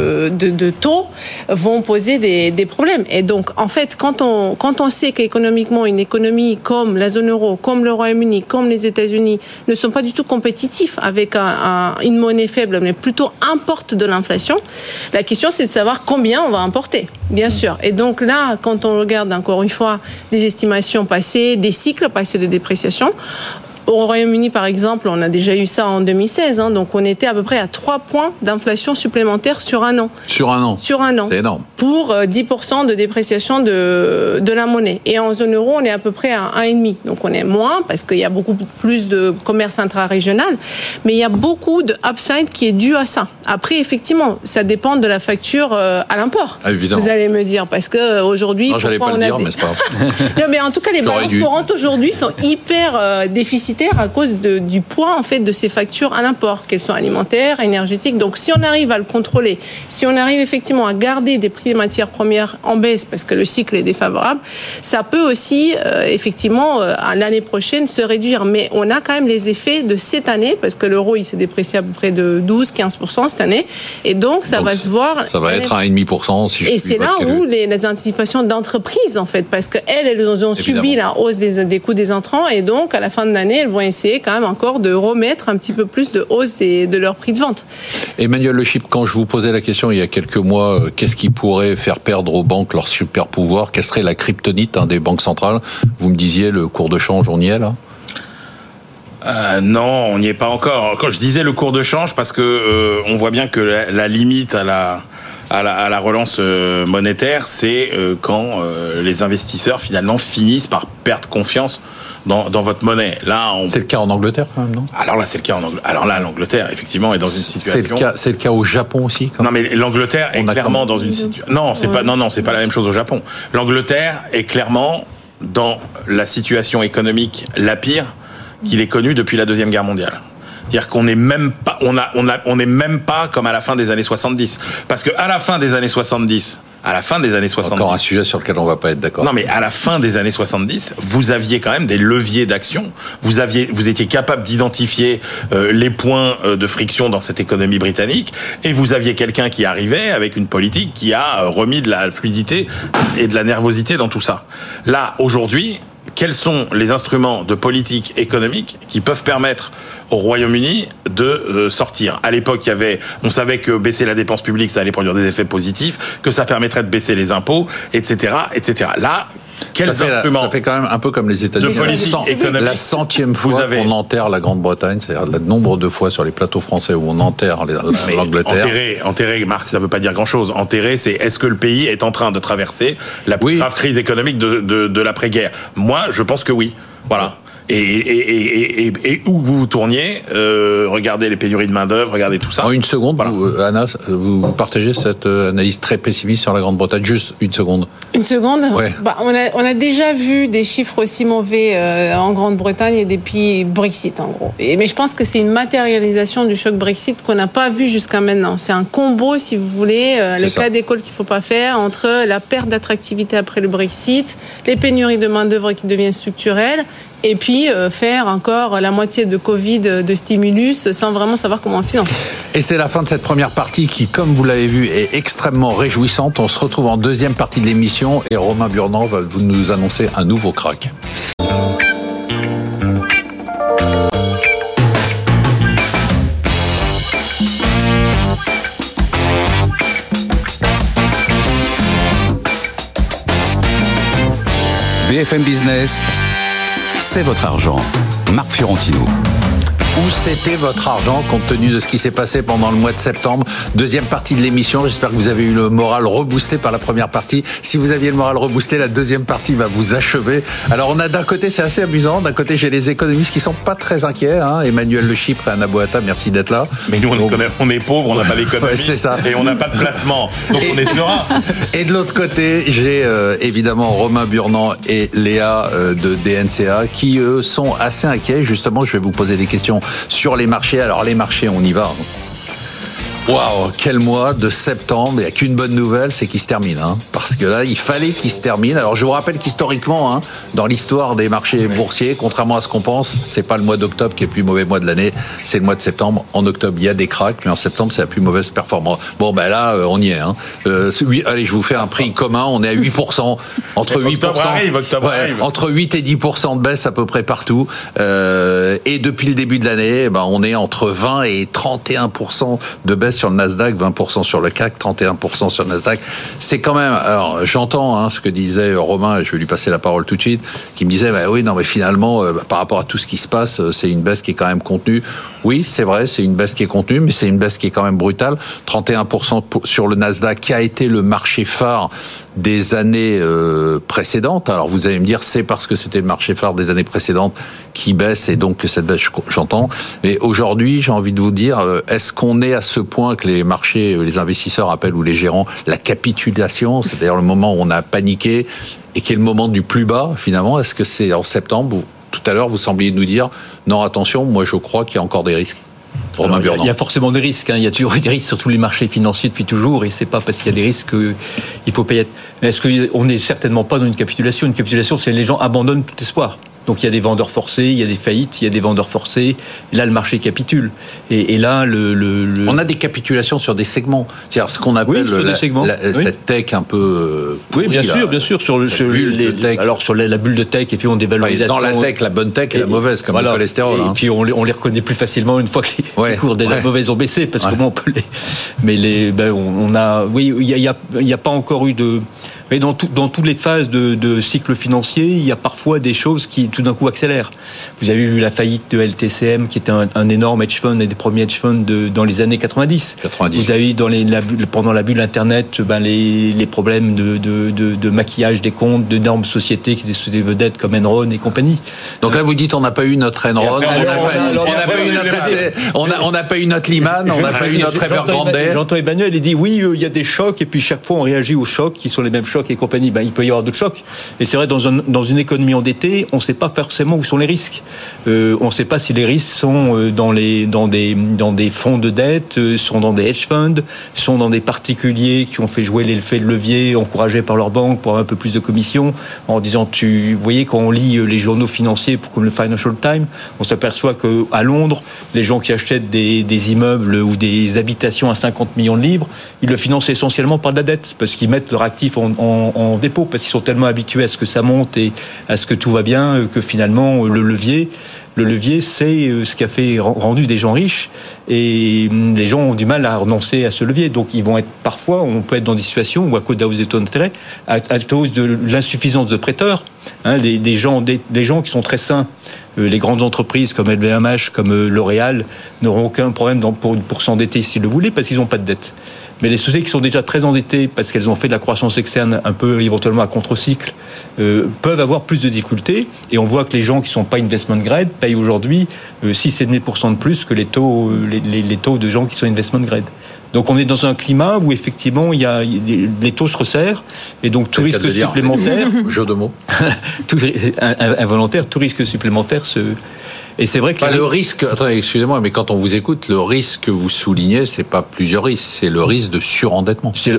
taux vont poser des problèmes. Et donc, en fait, quand on sait qu'économiquement, une économie comme la zone euro, comme le Royaume-Uni, comme les États-Unis, ne sont pas du tout compétitifs avec une monnaie faible, mais plutôt importent de l'inflation, la question, c'est de savoir combien on va importer, bien sûr. Et donc là, quand on regarde encore une fois des estimations passées, des cycles passés de dépréciation, au Royaume-Uni, par exemple, on a déjà eu ça en 2016. Donc, on était à peu près à 3 points d'inflation supplémentaire sur un an. Sur un an. C'est énorme. Pour 10% de dépréciation de la monnaie. Et en zone euro, on est à peu près à 1,5. Donc, on est moins parce qu'il y a beaucoup plus de commerce intra-régional. Mais il y a beaucoup de upside qui est dû à ça. Après, effectivement, ça dépend de la facture à l'import. Ah, évidemment. Vous allez me dire. Parce qu'aujourd'hui... Non, j'allais pas le dire, mais c'est pas grave. Non, mais en tout cas, les balances courantes aujourd'hui sont hyper déficitaires à cause du poids en fait de ces factures à l'import, qu'elles soient alimentaires, énergétiques. Donc si on arrive à le contrôler, si on arrive effectivement à garder des prix des matières premières en baisse parce que le cycle est défavorable, ça peut aussi effectivement l'année prochaine se réduire. Mais on a quand même les effets de cette année parce que l'euro il s'est déprécié à peu près de 12-15% cette année et donc ça va se voir. Ça va être à 1,5% si je Et c'est là où les anticipations d'entreprises en fait parce qu'elles ont subi la hausse des coûts des entrants et donc à la fin de l'année elles vont essayer quand même encore de remettre un petit peu plus de hausse de leur prix de vente. Emmanuel Le Chypre, quand je vous posais la question il y a quelques mois, qu'est-ce qui pourrait faire perdre aux banques leur super pouvoir? Quelle serait la kryptonite des banques centrales? Vous me disiez le cours de change, on y est là? Non, on n'y est pas encore. Quand je disais le cours de change, parce que on voit bien que la limite à la relance monétaire, c'est quand les investisseurs finalement finissent par perdre confiance dans votre monnaie. Là, c'est le cas en Angleterre quand même, non? Alors là, c'est le cas en Angleterre. Alors là, l'Angleterre, effectivement, est dans une situation. C'est le cas au Japon aussi. Non, mais l'Angleterre est clairement dans une situation. Non, c'est pas. Non, c'est pas la même chose au Japon. L'Angleterre est clairement dans la situation économique la pire qu'il ait connue depuis la Deuxième Guerre mondiale. C'est-à-dire qu'on n'est même pas, on est même pas comme à la fin des années 70. Parce que à la fin des années 70, à la fin des années 70. Encore un sujet sur lequel on va pas être d'accord. Non, mais à la fin des années 70, vous aviez quand même des leviers d'action. Vous étiez capable d'identifier les points de friction dans cette économie britannique, et vous aviez quelqu'un qui arrivait avec une politique qui a remis de la fluidité et de la nervosité dans tout ça. Là, aujourd'hui, quels sont les instruments de politique économique qui peuvent permettre au Royaume-Uni de sortir? À l'époque, on savait que baisser la dépense publique, ça allait produire des effets positifs, que ça permettrait de baisser les impôts, etc., etc. Là, quels instruments? Ça fait quand même un peu comme les États-Unis. De politique économique. La 100e fois qu'on enterre la Grande-Bretagne, c'est-à-dire le nombre de fois sur les plateaux français où on enterre l'Angleterre. Enterrer, Marc, ça veut pas dire grand-chose. Enterrer, c'est est-ce que le pays est en train de traverser la plus grave crise économique de l'après-guerre? Moi, je pense que oui. Voilà. Et où vous tourniez, regardez les pénuries de main-d'œuvre, regardez tout ça. En une seconde, voilà. Anna, vous partagez cette analyse très pessimiste sur la Grande-Bretagne. Juste une seconde. Une seconde? Ouais. On a déjà vu des chiffres aussi mauvais en Grande-Bretagne et depuis Brexit, en gros. Mais je pense que c'est une matérialisation du choc Brexit qu'on n'a pas vu jusqu'à maintenant. C'est un combo, si vous voulez, le cas d'école qu'il ne faut pas faire entre la perte d'attractivité après le Brexit, les pénuries de main-d'œuvre qui deviennent structurelles, et puis faire encore la moitié de Covid de stimulus sans vraiment savoir comment on finance. Et c'est la fin de cette première partie qui, comme vous l'avez vu, est extrêmement réjouissante. On se retrouve en deuxième partie de l'émission et Romain Burnand va vous nous annoncer un nouveau crack. BFM Business, c'est votre argent. Marc Fiorentino. Où c'était votre argent compte tenu de ce qui s'est passé pendant le mois de septembre? Deuxième partie de l'émission. J'espère que vous avez eu le moral reboosté par la première partie. Si vous aviez le moral reboosté, la deuxième partie va vous achever. Alors on a d'un côté, c'est assez amusant. D'un côté, j'ai les économistes qui sont pas très inquiets. Emmanuel Le Chypre et Anna Boata, merci d'être là. Mais nous, on est pauvres, on n'a pas d'économie. C'est ça. Et on n'a pas de placement. Donc on est serein. Et de l'autre côté, j'ai évidemment Romain Burnand et Léa de DNCA qui, eux, sont assez inquiets. Justement, je vais vous poser des questions sur les marchés. Alors les marchés, on y va. Waouh, quel mois de septembre. Il n'y a qu'une bonne nouvelle, c'est qu'il se termine. Parce que là, il fallait qu'il se termine. Alors je vous rappelle qu'historiquement, dans l'histoire des marchés boursiers, contrairement à ce qu'on pense, c'est pas le mois d'octobre qui est le plus mauvais mois de l'année, c'est le mois de septembre. En octobre, il y a des cracks, mais en septembre, c'est la plus mauvaise performance. Bon, ben là, on y est. Allez, je vous fais un prix commun. On est à 8%. Entre 8%, octobre arrive. Entre 8 et 10% de baisse à peu près partout. Et depuis le début de l'année, on est entre 20 et 31% de baisse sur le Nasdaq, 20% sur le CAC, 31% sur le Nasdaq. C'est quand même... Alors, j'entends ce que disait Romain, et je vais lui passer la parole tout de suite, qui me disait, mais finalement, par rapport à tout ce qui se passe, c'est une baisse qui est quand même contenue. Oui, c'est vrai, c'est une baisse qui est contenue, mais c'est une baisse qui est quand même brutale. 31% sur le Nasdaq, qui a été le marché phare des années précédentes. Alors vous allez me dire, c'est parce que c'était le marché phare des années précédentes qui baisse et donc que cette baisse, j'entends. Mais aujourd'hui, j'ai envie de vous dire, est-ce qu'on est à ce point que les marchés, les investisseurs appellent, ou les gérants, la capitulation, c'est-à-dire le moment où on a paniqué et qui est le moment du plus bas finalement? Est-ce que c'est en septembre? Tout à l'heure, vous sembliez nous dire, non, attention, moi je crois qu'il y a encore des risques. Alors, il y a forcément des risques. Il y a toujours eu des risques sur tous les marchés financiers depuis toujours, et c'est pas parce qu'il y a des risques qu'il faut payer. Est-ce qu'on n'est certainement pas dans une capitulation? Une capitulation, c'est que les gens abandonnent tout espoir. Donc il y a des vendeurs forcés, il y a des faillites, il y a des vendeurs forcés. Et là, le marché capitule. Et là, on a des capitulations sur des segments. C'est-à-dire ce qu'on appelle cette tech un peu. Oui, bien sûr. Sur la bulle de tech, et puis on des valorisations. Dans la tech, la bonne tech et la mauvaise, comme le cholestérol. Et puis on les reconnaît plus facilement une fois que les cours de la mauvaise ont baissé, parce que on peut les. Mais on a. Oui, il y a pas encore eu de. Mais dans toutes les phases de cycle financier, il y a parfois des choses qui tout d'un coup accélèrent. Vous avez vu la faillite de LTCM, qui était un énorme hedge fund et des premiers hedge funds dans les années 90. Vous avez eu pendant la bulle Internet les problèmes de maquillage des comptes d'énormes sociétés qui étaient des vedettes comme Enron et compagnie. Donc là, vous dites on n'a pas eu notre Enron, on n'a pas eu notre Lehman, on n'a pas eu notre Evergrande. J'entends Emmanuel, il dit oui, il y a des chocs, et puis chaque fois on réagit aux chocs qui sont les mêmes chocs chocs et compagnie, il peut y avoir d'autres chocs. Et c'est vrai, dans une économie endettée, on ne sait pas forcément où sont les risques. On ne sait pas si les risques sont dans des fonds de dette, sont dans des hedge funds, sont dans des particuliers qui ont fait jouer l'effet de levier, encouragés par leur banque pour avoir un peu plus de commissions, en disant, vous voyez, quand on lit les journaux financiers comme le Financial Times, on s'aperçoit qu'à Londres, les gens qui achètent des immeubles ou des habitations à 50 millions de livres, ils le financent essentiellement par de la dette, parce qu'ils mettent leur actif en dépôt, parce qu'ils sont tellement habitués à ce que ça monte et à ce que tout va bien, que finalement, le levier, c'est ce qui a rendu des gens riches, et les gens ont du mal à renoncer à ce levier. Donc, on peut être dans des situations où, à cause de la hausse des taux d'intérêt, à cause de l'insuffisance de prêteurs, des gens qui sont très sains, les grandes entreprises comme LVMH, comme L'Oréal, n'auront aucun problème pour s'endetter s'ils le voulaient, parce qu'ils n'ont pas de dette. Mais les sociétés qui sont déjà très endettées parce qu'elles ont fait de la croissance externe un peu éventuellement à contre-cycle peuvent avoir plus de difficultés. Et on voit que les gens qui ne sont pas investment grade payent aujourd'hui 6,5% de plus que les taux de gens qui sont investment grade. Donc on est dans un climat où effectivement les taux se resserrent, et donc tout risque supplémentaire, jeu de mots, involontaire, tout risque supplémentaire Et c'est vrai que le risque, attendez, excusez-moi, mais quand on vous écoute, le risque que vous soulignez, c'est pas plusieurs risques, c'est le risque de surendettement. C'est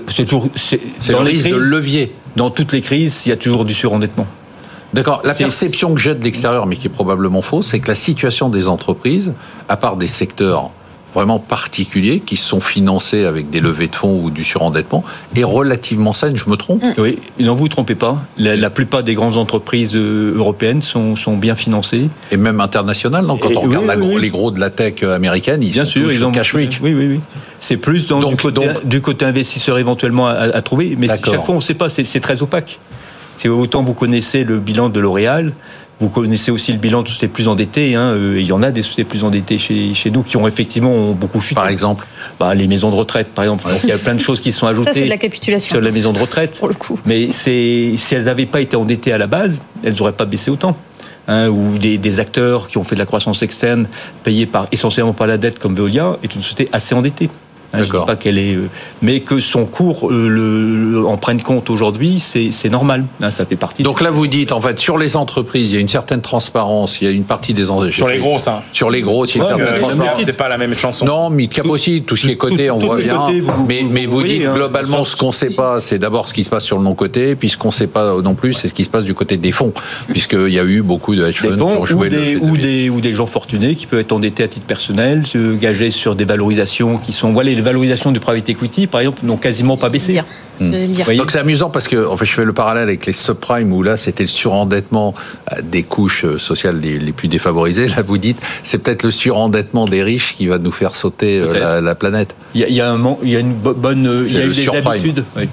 le risque de levier. Dans toutes les crises, il y a toujours du surendettement. D'accord. La perception que j'ai de l'extérieur, mais qui est probablement fausse, c'est que la situation des entreprises, à part des secteurs vraiment particuliers qui sont financés avec des levées de fonds ou du surendettement, est relativement saine. Je me trompe ? Oui, non, vous ne trompez pas. La plupart des grandes entreprises européennes sont bien financées. Et même internationales, non ? Quand on regarde les gros de la tech américaine, ils sont tous cash rich. Oui. C'est plus du côté investisseur éventuellement à trouver. Mais chaque fois, on ne sait pas, c'est très opaque. C'est autant vous connaissez le bilan de L'Oréal, vous connaissez aussi le bilan de sociétés plus endettées. Il y en a des sociétés plus endettées chez nous qui ont effectivement beaucoup chuté. Par exemple, les maisons de retraite, par exemple. Donc, il y a plein de choses qui sont ajoutées. Ça, c'est de la capitulation sur la maison de retraite. Pour le coup. Mais si elles n'avaient pas été endettées à la base, elles n'auraient pas baissé autant. Ou des acteurs qui ont fait de la croissance externe payés essentiellement par la dette, comme Veolia, est une société assez endettée. Je ne dis pas qu'elle est, mais que son cours en prenne compte aujourd'hui, c'est normal. Ça fait partie. Donc là, vous dites, en fait, sur les entreprises, il y a une certaine transparence. Il y a une partie des entreprises. Sur les grosses, Sur les grosses, il y a une certaine transparence. C'est pas la même chanson. Non, mid-cap aussi, tout ce qui est coté, on voit bien. Mais vous dites globalement, ce qu'on ne sait pas, c'est d'abord ce qui se passe sur le non-coté, puis ce qu'on ne sait pas non plus, c'est ce qui se passe du côté des fonds, puisqu'il y a eu beaucoup de hedge funds qui ont joué ou des gens fortunés qui peuvent être endettés à titre personnel, se gager sur des valorisations qui sont, les valorisations du private equity, par exemple, n'ont quasiment pas baissé. Donc c'est amusant parce que je fais le parallèle avec les subprimes où là c'était le surendettement des couches sociales les plus défavorisées. Là vous dites c'est peut-être le surendettement des riches qui va nous faire sauter la planète. Il y a une bonne, il y a eu des habitudes. Oui.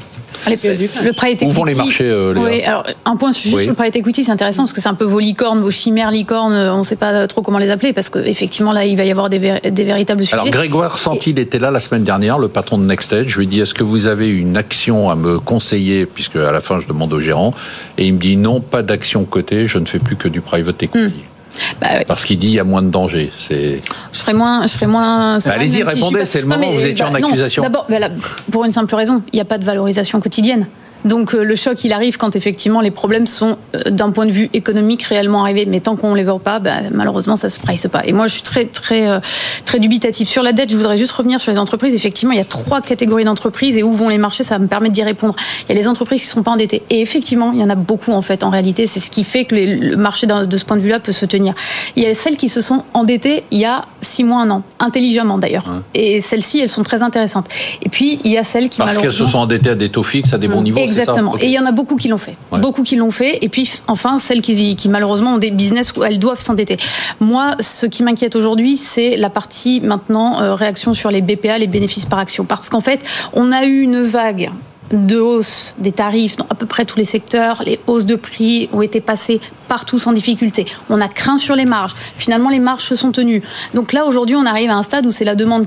Le private equity. Où vont les marchés Oui, alors un point juste sur le private equity, c'est intéressant parce que c'est un peu vos licornes, vos chimères licornes, on ne sait pas trop comment les appeler parce qu'effectivement là il va y avoir des véritables sujets. Alors Grégoire Santil était là la semaine dernière, le patron de Nextedge. Je lui ai dit est-ce que vous avez une action à me conseiller, puisque à la fin je demande au gérant, et il me dit non, pas d'action cotée, je ne fais plus que du private equity. Parce qu'il dit il y a moins de danger. Je serais moins. Allez-y, répondez. C'est le moment où vous étiez en accusation. D'abord, pour une simple raison, il n'y a pas de valorisation quotidienne. Donc le choc, il arrive quand effectivement les problèmes sont, d'un point de vue économique, réellement arrivés. Mais tant qu'on ne les voit pas, malheureusement, ça ne se price pas. Et moi, je suis très dubitative. Sur la dette, je voudrais juste revenir sur les entreprises. Effectivement, il y a 3 catégories d'entreprises et où vont les marchés, ça va me permettre d'y répondre. Il y a les entreprises qui ne sont pas endettées. Et effectivement, il y en a beaucoup, en fait, en réalité. C'est ce qui fait que le marché, de ce point de vue-là, peut se tenir. Il y a celles qui se sont endettées il y a 6 mois, 1 an. Intelligemment, d'ailleurs. Et celles-ci, elles sont très intéressantes. Et puis, il y a celles qui, parce qu'elles se sont endettées à des taux fixes, à des bons niveaux. Exactement. Et il y en a beaucoup qui l'ont fait. Beaucoup qui l'ont fait. Et puis, enfin, celles qui malheureusement ont des business où elles doivent s'endetter. Moi, ce qui m'inquiète aujourd'hui, c'est la partie maintenant réaction sur les BPA, les bénéfices par action. Parce qu'en fait, on a eu une vague de hausse des tarifs dans à peu près tous les secteurs. Les hausses de prix ont été passées partout sans difficulté. On a craint sur les marges. Finalement, les marges se sont tenues. Donc là, aujourd'hui, on arrive à un stade où c'est la demande qui va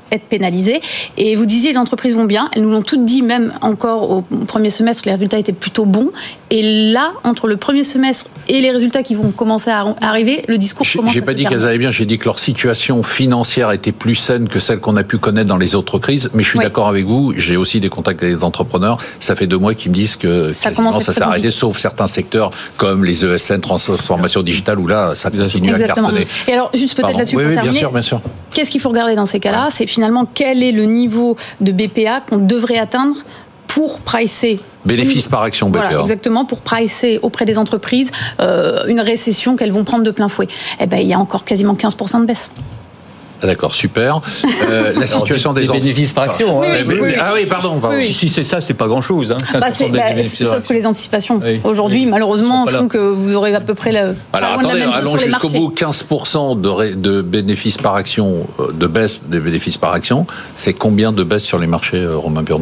être pénalisées. Et vous disiez, les entreprises vont bien. Elles nous l'ont toutes dit, même encore au premier semestre, les résultats étaient plutôt bons. Et là, entre le premier semestre et les résultats qui vont commencer à arriver, le discours commence à se J'ai pas dit qu'elles allaient bien, j'ai dit que leur situation financière était plus saine que celle qu'on a pu connaître dans les autres crises. Mais je suis d'accord avec vous, j'ai aussi des contacts avec des entrepreneurs. Ça fait 2 mois qu'ils me disent que ça s'est arrêté, sauf certains secteurs comme les ESN, transformation digitale, où là, ça continue à cartonner. Et alors, juste peut-être là-dessus pour terminer, bien sûr. Qu'est-ce qu'il faut regarder dans ces cas-là ? C'est finalement quel est le niveau de BPA qu'on devrait atteindre pour pricer. Bénéfice par action, BPA. Voilà, exactement, pour pricer auprès des entreprises une récession qu'elles vont prendre de plein fouet. Eh ben, il y a encore quasiment 15% de baisse. Ah, d'accord, super. La situation des bénéfices par action. Ah oui, pardon. Oui. Si c'est ça, c'est pas grand-chose. Sauf que les anticipations, aujourd'hui, malheureusement, font que vous aurez à peu près la même chose sur les marchés. Jusqu'au bout, 15% de bénéfices par action, de baisse des bénéfices par action, c'est combien de baisse sur les marchés, Romain Burdon ?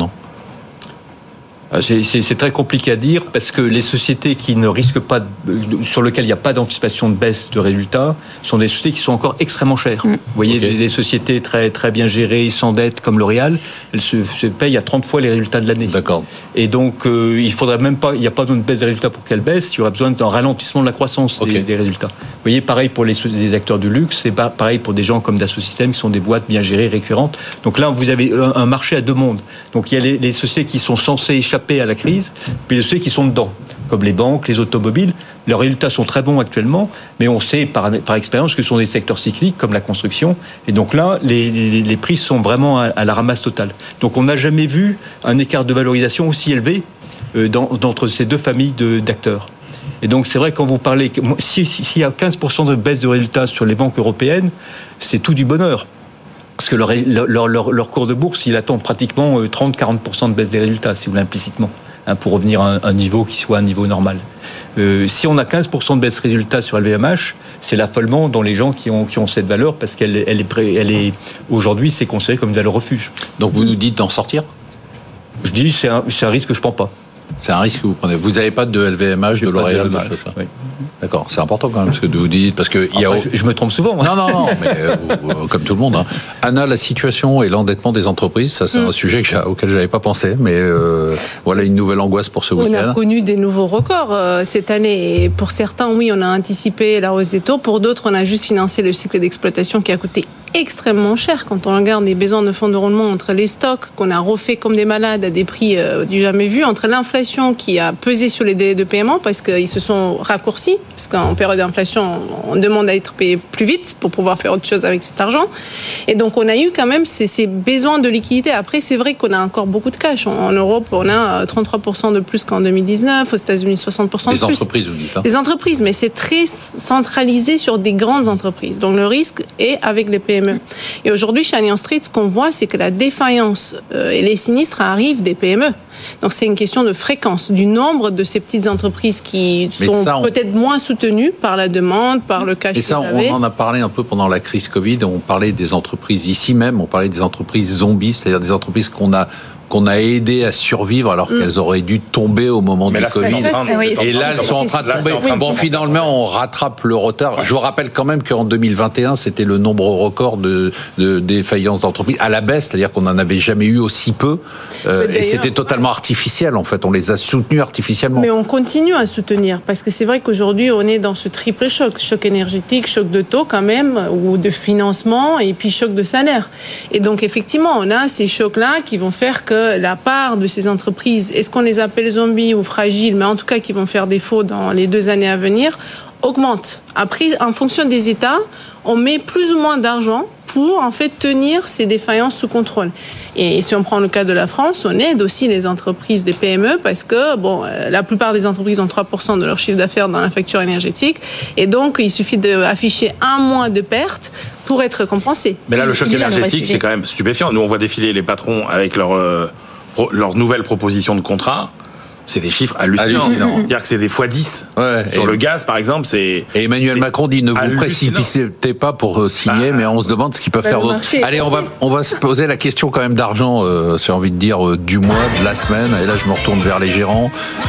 C'est très compliqué à dire parce que les sociétés qui ne risquent pas, sur lesquelles il n'y a pas d'anticipation de baisse de résultats, sont des sociétés qui sont encore extrêmement chères. Vous voyez, des sociétés très, très bien gérées, sans dette, comme L'Oréal, elles se payent à 30 fois les résultats de l'année. D'accord. Et donc, il faudrait même pas, il n'y a pas besoin de baisse des résultats pour qu'elles baissent, il y aura besoin d'un ralentissement de la croissance des résultats. Vous voyez, pareil pour les acteurs du luxe, c'est pareil pour des gens comme Dassault Systèmes qui sont des boîtes bien gérées, récurrentes. Donc là, vous avez un marché à 2 mondes. Donc il y a les sociétés qui sont censées échapper à la crise, puis ceux qui sont dedans, comme les banques, les automobiles. Leurs résultats sont très bons actuellement, mais on sait par expérience que ce sont des secteurs cycliques, comme la construction. Et donc là, les prix sont vraiment à la ramasse totale. Donc on n'a jamais vu un écart de valorisation aussi élevé d'entre ces 2 familles d'acteurs. Et donc c'est vrai, quand vous parlez, s'il y a 15% de baisse de résultats sur les banques européennes, c'est tout du bonheur. Parce que leur cours de bourse, il attend pratiquement 30-40% de baisse des résultats, si vous voulez, implicitement, pour revenir à un niveau qui soit un niveau normal. Si on a 15% de baisse de résultats sur LVMH, c'est l'affolement dans les gens qui ont cette valeur, parce qu'elle est aujourd'hui, c'est considéré comme une valeur refuge. Donc vous nous dites d'en sortir ? Je dis, c'est un risque que je ne prends pas. C'est un risque que vous prenez. Vous n'avez pas de LVMH, de L'Oréal, de choses comme ça. D'accord, c'est important quand même ce que vous dites, parce que je me trompe souvent. Non, mais comme tout le monde. Hein. Anna, la situation et l'endettement des entreprises, ça c'est un sujet auquel je n'avais pas pensé, mais voilà une nouvelle angoisse pour ce week-end. On a connu des nouveaux records cette année, et pour certains, oui, on a anticipé la hausse des taux. Pour d'autres, on a juste financé le cycle d'exploitation qui a coûté extrêmement cher. Quand on regarde les besoins de fonds de roulement entre les stocks qu'on a refait comme des malades à des prix du jamais vu, entre l'inflation qui a pesé sur les délais de paiement parce qu'ils se sont raccourcis, parce qu'en période d'inflation, on demande à être payé plus vite pour pouvoir faire autre chose avec cet argent. Et donc, on a eu quand même ces besoins de liquidité. Après, c'est vrai qu'on a encore beaucoup de cash. En Europe, on a 33% de plus qu'en 2019. Aux États-Unis, 60% de plus. Les entreprises, vous dites. Des entreprises, mais c'est très centralisé sur des grandes entreprises. Donc, le risque est avec les PME. Et aujourd'hui, chez Allianz Trade, ce qu'on voit, c'est que la défaillance et les sinistres arrivent des PME. Donc, c'est une question de fréquence, du nombre de ces petites entreprises qui sont peut-être moins soutenues par la demande, par le cash. Et ça, on en a parlé un peu pendant la crise Covid. On parlait des entreprises ici même, on parlait des entreprises zombies, c'est-à-dire des entreprises qu'on a aidé à survivre alors qu'elles auraient dû tomber au moment du Covid. Et là, elles sont en train de tomber. Bon, finalement, on rattrape le retard. Je vous rappelle quand même qu'en 2021, c'était le nombre record de défaillances d'entreprises à la baisse, c'est-à-dire qu'on n'en avait jamais eu aussi peu. Et c'était totalement artificiel, en fait. On les a soutenus artificiellement. Mais on continue à soutenir, parce que c'est vrai qu'aujourd'hui, on est dans ce triple choc. Choc énergétique, choc de taux quand même, ou de financement, et puis choc de salaire. Et donc, effectivement, on a ces chocs-là qui vont faire que la part de ces entreprises, est-ce qu'on les appelle zombies ou fragiles, mais en tout cas qui vont faire défaut dans les 2 années à venir, augmente. Après, en fonction des États, on met plus ou moins d'argent pour en fait tenir ces défaillances sous contrôle. Et si on prend le cas de la France, on aide aussi les entreprises, des PME, parce que la plupart des entreprises ont 3% de leur chiffre d'affaires dans la facture énergétique, et donc il suffit d'afficher 1 mois de perte pour être compensé. Mais là, le choc énergétique, c'est quand même stupéfiant. Nous, on voit défiler les patrons avec leur nouvelle proposition de contrat. C'est des chiffres hallucinants. C'est-à-dire que c'est des fois 10. Sur le gaz, par exemple, c'est... Et Emmanuel Macron dit, ne vous précipitez pas pour signer, mais on se demande ce qu'il peut faire d'autre. Allez, on va se poser la question quand même d'argent, j'ai envie de dire, du mois, de la semaine. Et là, je me retourne vers les gérants.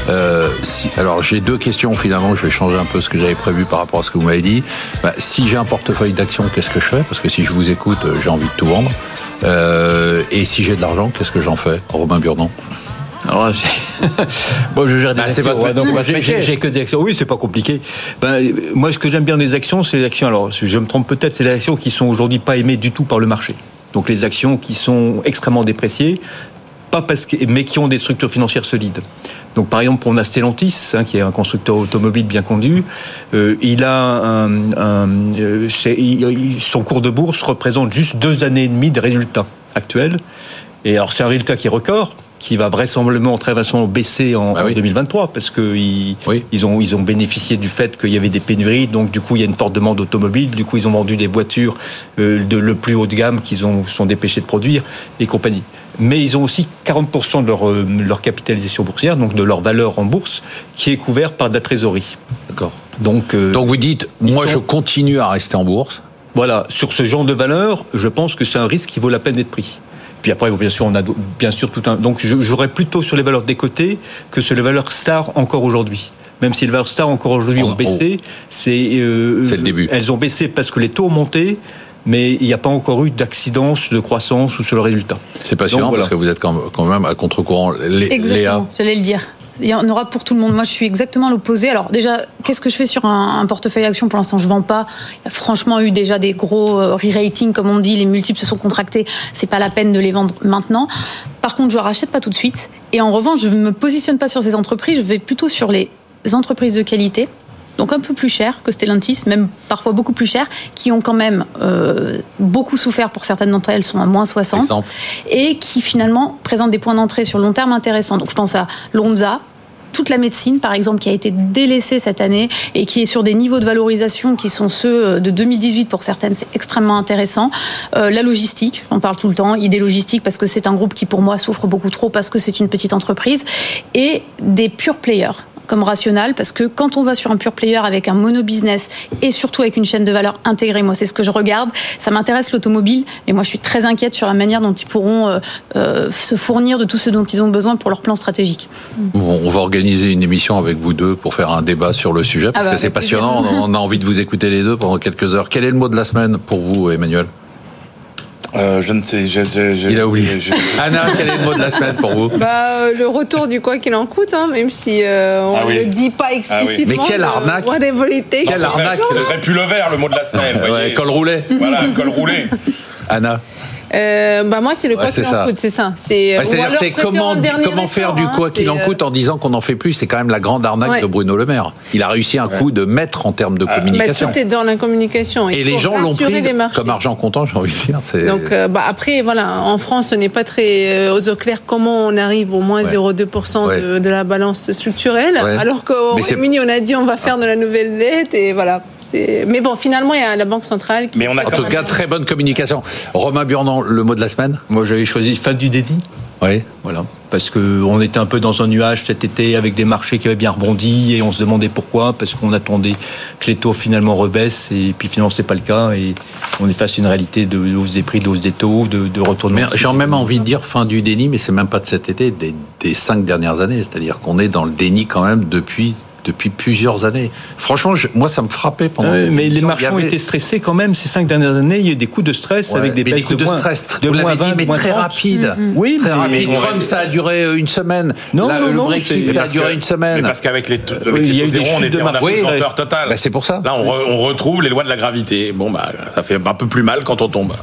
Alors, j'ai 2 questions, finalement. Je vais changer un peu ce que j'avais prévu par rapport à ce que vous m'avez dit. Si j'ai un portefeuille d'actions, qu'est-ce que je fais ? Parce que si je vous écoute, j'ai envie de tout vendre. Et si j'ai de l'argent, qu'est-ce que j'en fais, Romain Burdon? Alors, bon, je gère des actions. J'ai que des actions. Oui, c'est pas compliqué. Moi, ce que j'aime bien des actions, c'est les actions. Alors, si je me trompe peut-être, c'est les actions qui sont aujourd'hui pas aimées du tout par le marché. Donc, les actions qui sont extrêmement dépréciées, mais qui ont des structures financières solides. Donc, par exemple, on a Stellantis, qui est un constructeur automobile bien connu. Il a son cours de bourse représente juste 2 années et demie de résultats actuels. Et alors, c'est un résultat qui est record, qui va vraisemblablement baisser en 2023, parce que ils ont bénéficié du fait qu'il y avait des pénuries, donc du coup il y a une forte demande automobile, du coup ils ont vendu des voitures le plus haut de gamme qu'ils sont dépêchés de produire et compagnie. Mais ils ont aussi 40% de leur capitalisation boursière, donc de leur valeur en bourse, qui est couvert par de la trésorerie. D'accord. Donc vous dites, je continue à rester en bourse. Voilà, sur ce genre de valeur, je pense que c'est un risque qui vaut la peine d'être pris. Puis après, bien sûr, on a bien sûr tout un... Donc, j'aurais plutôt sur les valeurs décotées que sur les valeurs stars encore aujourd'hui. Même si les valeurs stars encore aujourd'hui ont baissé, c'est le début. Elles ont baissé parce que les taux ont monté, mais il n'y a pas encore eu d'accidence de croissance ou sur le résultat. C'est passionnant. Donc, parce que vous êtes quand même à contre-courant. Exactement, j'allais le dire. Il y en aura pour tout le monde. Moi, je suis exactement l'opposé. Alors déjà, qu'est-ce que je fais sur un portefeuille actions? Pour l'instant, je vends pas. Il y a franchement eu déjà des gros re-ratings, comme on dit. Les multiples se sont contractés. C'est pas la peine de les vendre maintenant. Par contre, je rachète pas tout de suite. Et en revanche, je me positionne pas sur ces entreprises. Je vais plutôt sur les entreprises de qualité. Donc un peu plus cher que Stellantis, même parfois beaucoup plus cher, qui ont quand même beaucoup souffert, pour certaines d'entre elles sont à moins 60, exemple. Et qui finalement présentent des points d'entrée sur le long terme intéressants. Donc je pense à Lonza, toute la médecine par exemple, qui a été délaissée cette année et qui est sur des niveaux de valorisation qui sont ceux de 2018 pour certaines, c'est extrêmement intéressant. La logistique, j'en parle tout le temps, ID Logistique, parce que c'est un groupe qui pour moi souffre beaucoup trop parce que c'est une petite entreprise, et des pure players comme Rational, parce que quand on va sur un pure player avec un mono-business et surtout avec une chaîne de valeur intégrée, moi c'est ce que je regarde, ça m'intéresse l'automobile, mais moi je suis très inquiète sur la manière dont ils pourront se fournir de tout ce dont ils ont besoin pour leur plan stratégique. Bon, on va organiser une émission avec vous deux pour faire un débat sur le sujet, parce que c'est passionnant, on a envie de vous écouter les deux pendant quelques heures. Quel est le mot de la semaine pour vous, Emmanuel ? Je ne sais, il a oublié. Anna, quel est le mot de la semaine pour vous ? Le retour du quoi qu'il en coûte, même si on ne le dit pas explicitement. Mais quelle arnaque ! Quelle arnaque ! Ce serait pull vert le mot de la semaine. Col roulé. Voilà, col roulé. Anna. Moi c'est le quoi qu'il en coûte, c'est ça. C'est-à-dire c'est comment faire du quoi qu'il en coûte en disant qu'on n'en fait plus. C'est quand même la grande arnaque de Bruno Le Maire. Il a réussi un coup de maître en termes de communication. Tout est dans la communication. Et les gens l'ont pris comme argent comptant, j'ai envie de dire. Donc après voilà, en France on n'est pas très aux eaux claires comment on arrive au moins 0,2% de la balance structurelle, alors qu'au Royaume-Uni on a dit on va faire de la nouvelle dette et voilà. Mais bon, finalement, il y a la Banque centrale qui... En tout cas, très bonne communication. Romain Burdon, le mot de la semaine ? Moi, j'avais choisi fin du dédit. Oui. Voilà. Parce qu'on était un peu dans un nuage cet été avec des marchés qui avaient bien rebondi et on se demandait pourquoi, parce qu'on attendait que les taux finalement rebaissent et puis finalement, c'est pas le cas et on est face à une réalité de hausse des prix, de hausse des taux, de retournement. Mais j'ai même envie de dire fin du déni, mais c'est même pas de cet été, des 5 dernières années. C'est-à-dire qu'on est dans le déni quand même depuis plusieurs années. Franchement, moi, ça me frappait pendant cette mais les marchés ont été stressés quand même ces 5 dernières années. Il y a eu des coups de stress avec des baisses de stress de moins 20, mais très rapide. Oui, très rapide. Trump, ça a duré une semaine. Le Brexit, ça a duré une semaine. Mais parce qu'avec les taux zéro, on était en apesanteur totale. C'est pour ça. Là, on retrouve les lois de la gravité. Bon, ça fait un peu plus mal quand on tombe.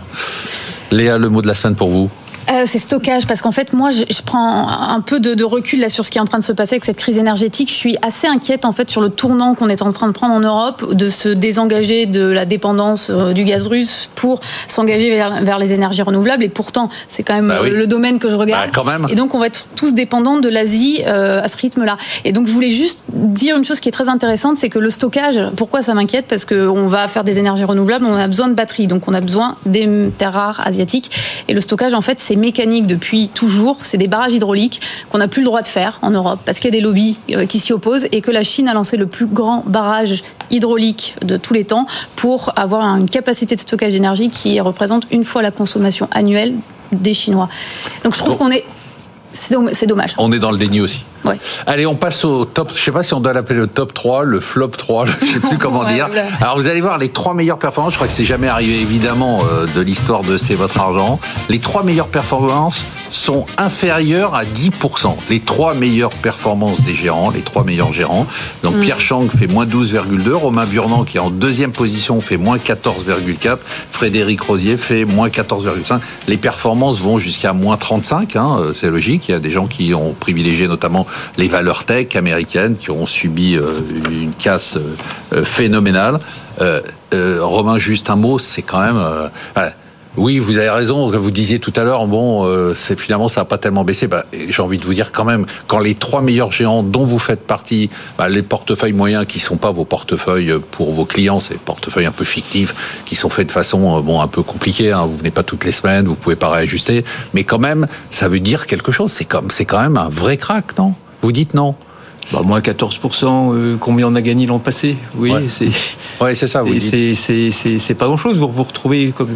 Léa, le mot de la semaine pour vous ? C'est stockage, parce qu'en fait moi je prends un peu de recul là sur ce qui est en train de se passer avec cette crise énergétique. Je suis assez inquiète en fait sur le tournant qu'on est en train de prendre en Europe, de se désengager de la dépendance du gaz russe pour s'engager vers les énergies renouvelables, et pourtant c'est quand même le domaine que je regarde, quand même. Et donc on va être tous dépendants de l'Asie à ce rythme-là. Et donc je voulais juste dire une chose qui est très intéressante, c'est que le stockage, pourquoi ça m'inquiète ? Parce qu'on va faire des énergies renouvelables, on a besoin de batteries, donc on a besoin des terres rares asiatiques, et le stockage en fait c'est mécanique depuis toujours, c'est des barrages hydrauliques qu'on n'a plus le droit de faire en Europe parce qu'il y a des lobbies qui s'y opposent et que la Chine a lancé le plus grand barrage hydraulique de tous les temps pour avoir une capacité de stockage d'énergie qui représente une fois la consommation annuelle des Chinois. Donc je trouve c'est dommage. On est dans le déni aussi. Ouais. Allez, on passe au top. Je sais pas si on doit l'appeler le top 3, le flop 3, je sais plus comment dire. Voilà. Alors, vous allez voir les 3 meilleures performances. Je crois que c'est jamais arrivé, évidemment, de l'histoire de C'est votre argent. Les 3 meilleures performances sont inférieures à 10%. Les 3 meilleures performances des gérants, les 3 meilleurs gérants. Donc, Pierre Chang fait moins 12,2. Romain Burnand, qui est en deuxième position, fait moins 14,4. Frédéric Rosier fait moins 14,5. Les performances vont jusqu'à moins 35, c'est logique. Il y a des gens qui ont privilégié notamment les valeurs tech américaines qui ont subi une casse phénoménale. Romain, juste un mot, c'est quand même... oui, vous avez raison. Vous disiez tout à l'heure, c'est finalement ça n'a pas tellement baissé. J'ai envie de vous dire quand même, quand les 3 meilleurs géants dont vous faites partie, les portefeuilles moyens qui sont pas vos portefeuilles pour vos clients, c'est des portefeuilles un peu fictifs qui sont faits de façon un peu compliquée. Vous venez pas toutes les semaines, vous pouvez pas réajuster, mais quand même, ça veut dire quelque chose. C'est quand même un vrai crack, non ? Vous dites non ? Moins 14%, combien on a gagné l'an passé ? Oui, ouais. C'est ça. Vous dites. C'est pas grand-chose. Vous vous retrouvez comme.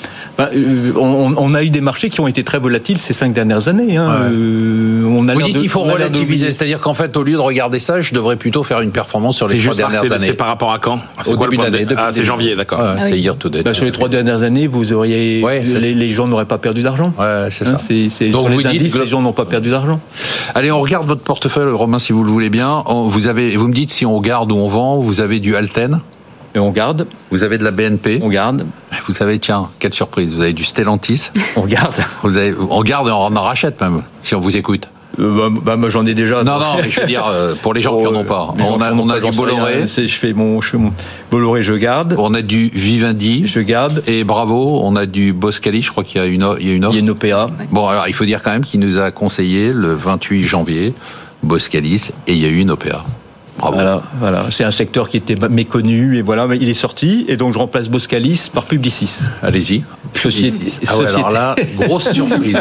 On a eu des marchés qui ont été très volatiles ces 5 dernières années. Vous dites qu'il faut relativiser, c'est-à-dire qu'en fait, au lieu de regarder ça, je devrais plutôt faire une performance sur les 3 dernières années. C'est par rapport à quand ? Au début d'année. C'est janvier, d'accord. C'est hier tout date. Sur les 3 dernières années, vous auriez les gens n'auraient pas perdu d'argent. Ouais, c'est ça. Donc sur les indices, les gens n'ont pas perdu d'argent. Allez, on regarde votre portefeuille, Romain, si vous le voulez bien. Vous me dites si on garde ou on vend. Vous avez du Alten. Et on garde. Vous avez de la BNP. On garde. Vous avez, tiens, quelle surprise, vous avez du Stellantis. On garde. On garde et on en rachète même, si on vous écoute. Moi j'en ai déjà. Non, mais je veux dire, pour les gens qui n'en ont pas. On a du Bolloré. Je fais mon Bolloré, je garde. On a du Vivendi. Je garde. Et bravo, on a du Boskalis, je crois qu'il y a une offre. Il y a une OPA. Bon, alors il faut dire quand même qu'il nous a conseillé le 28 janvier, Boskalis, et il y a eu une OPA. Bravo. Voilà. C'est un secteur qui était méconnu et voilà, il est sorti et donc je remplace Boskalis par Publicis. Allez-y. Société. Alors là, grosse surprise.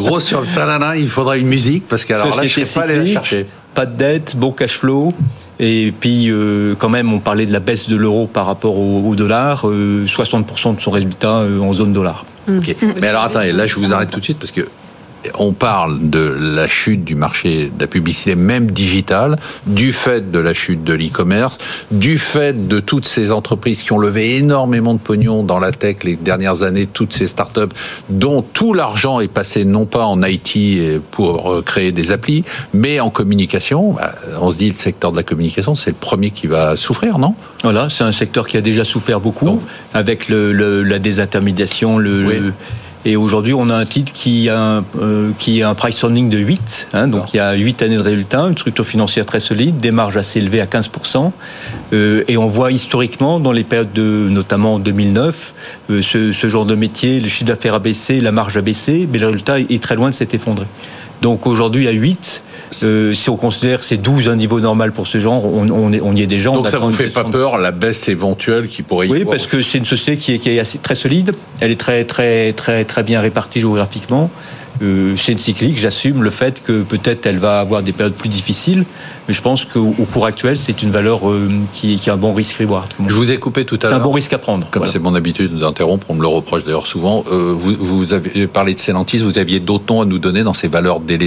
Il faudra une musique parce que alors là, je ne sais pas aller la chercher. Pas de dette, bon cash flow. Et puis, quand même, on parlait de la baisse de l'euro par rapport au dollar. 60% de son résultat en zone dollar. Okay. Mais alors, attendez, là, je vous arrête tout de suite parce que on parle de la chute du marché de la publicité, même digitale, du fait de la chute de l'e-commerce, du fait de toutes ces entreprises qui ont levé énormément de pognon dans la tech les dernières années, toutes ces startups dont tout l'argent est passé non pas en IT pour créer des applis, mais en communication. On se dit le secteur de la communication, c'est le premier qui va souffrir, non ? Voilà, c'est un secteur qui a déjà souffert beaucoup avec la désintermédiation, Et aujourd'hui, on a un titre qui a un price earning de 8, donc il y a 8 années de résultats, une structure financière très solide, des marges assez élevées à 15%, et on voit historiquement, dans les périodes notamment en 2009, ce genre de métier, le chiffre d'affaires a baissé, la marge a baissé, mais le résultat est très loin de s'être effondré. Donc aujourd'hui, à 8, si on considère que c'est 12 un niveau normal pour ce genre, on y est déjà. Donc ça ne vous fait pas peur, la baisse éventuelle qui pourrait y avoir ? Oui, parce que c'est une société qui est assez, très solide, elle est très, très, très, très bien répartie géographiquement. C'est une cyclique, j'assume le fait que peut-être elle va avoir des périodes plus difficiles, mais je pense qu'au cours actuel, c'est une valeur qui a un bon risque-reward. Je vous ai coupé tout à l'heure. C'est un bon risque à prendre. Comme c'est mon habitude d'interrompre, on me le reproche d'ailleurs souvent. Vous avez parlé de Stellantis, vous aviez d'autres noms à nous donner dans ces valeurs délaissées ?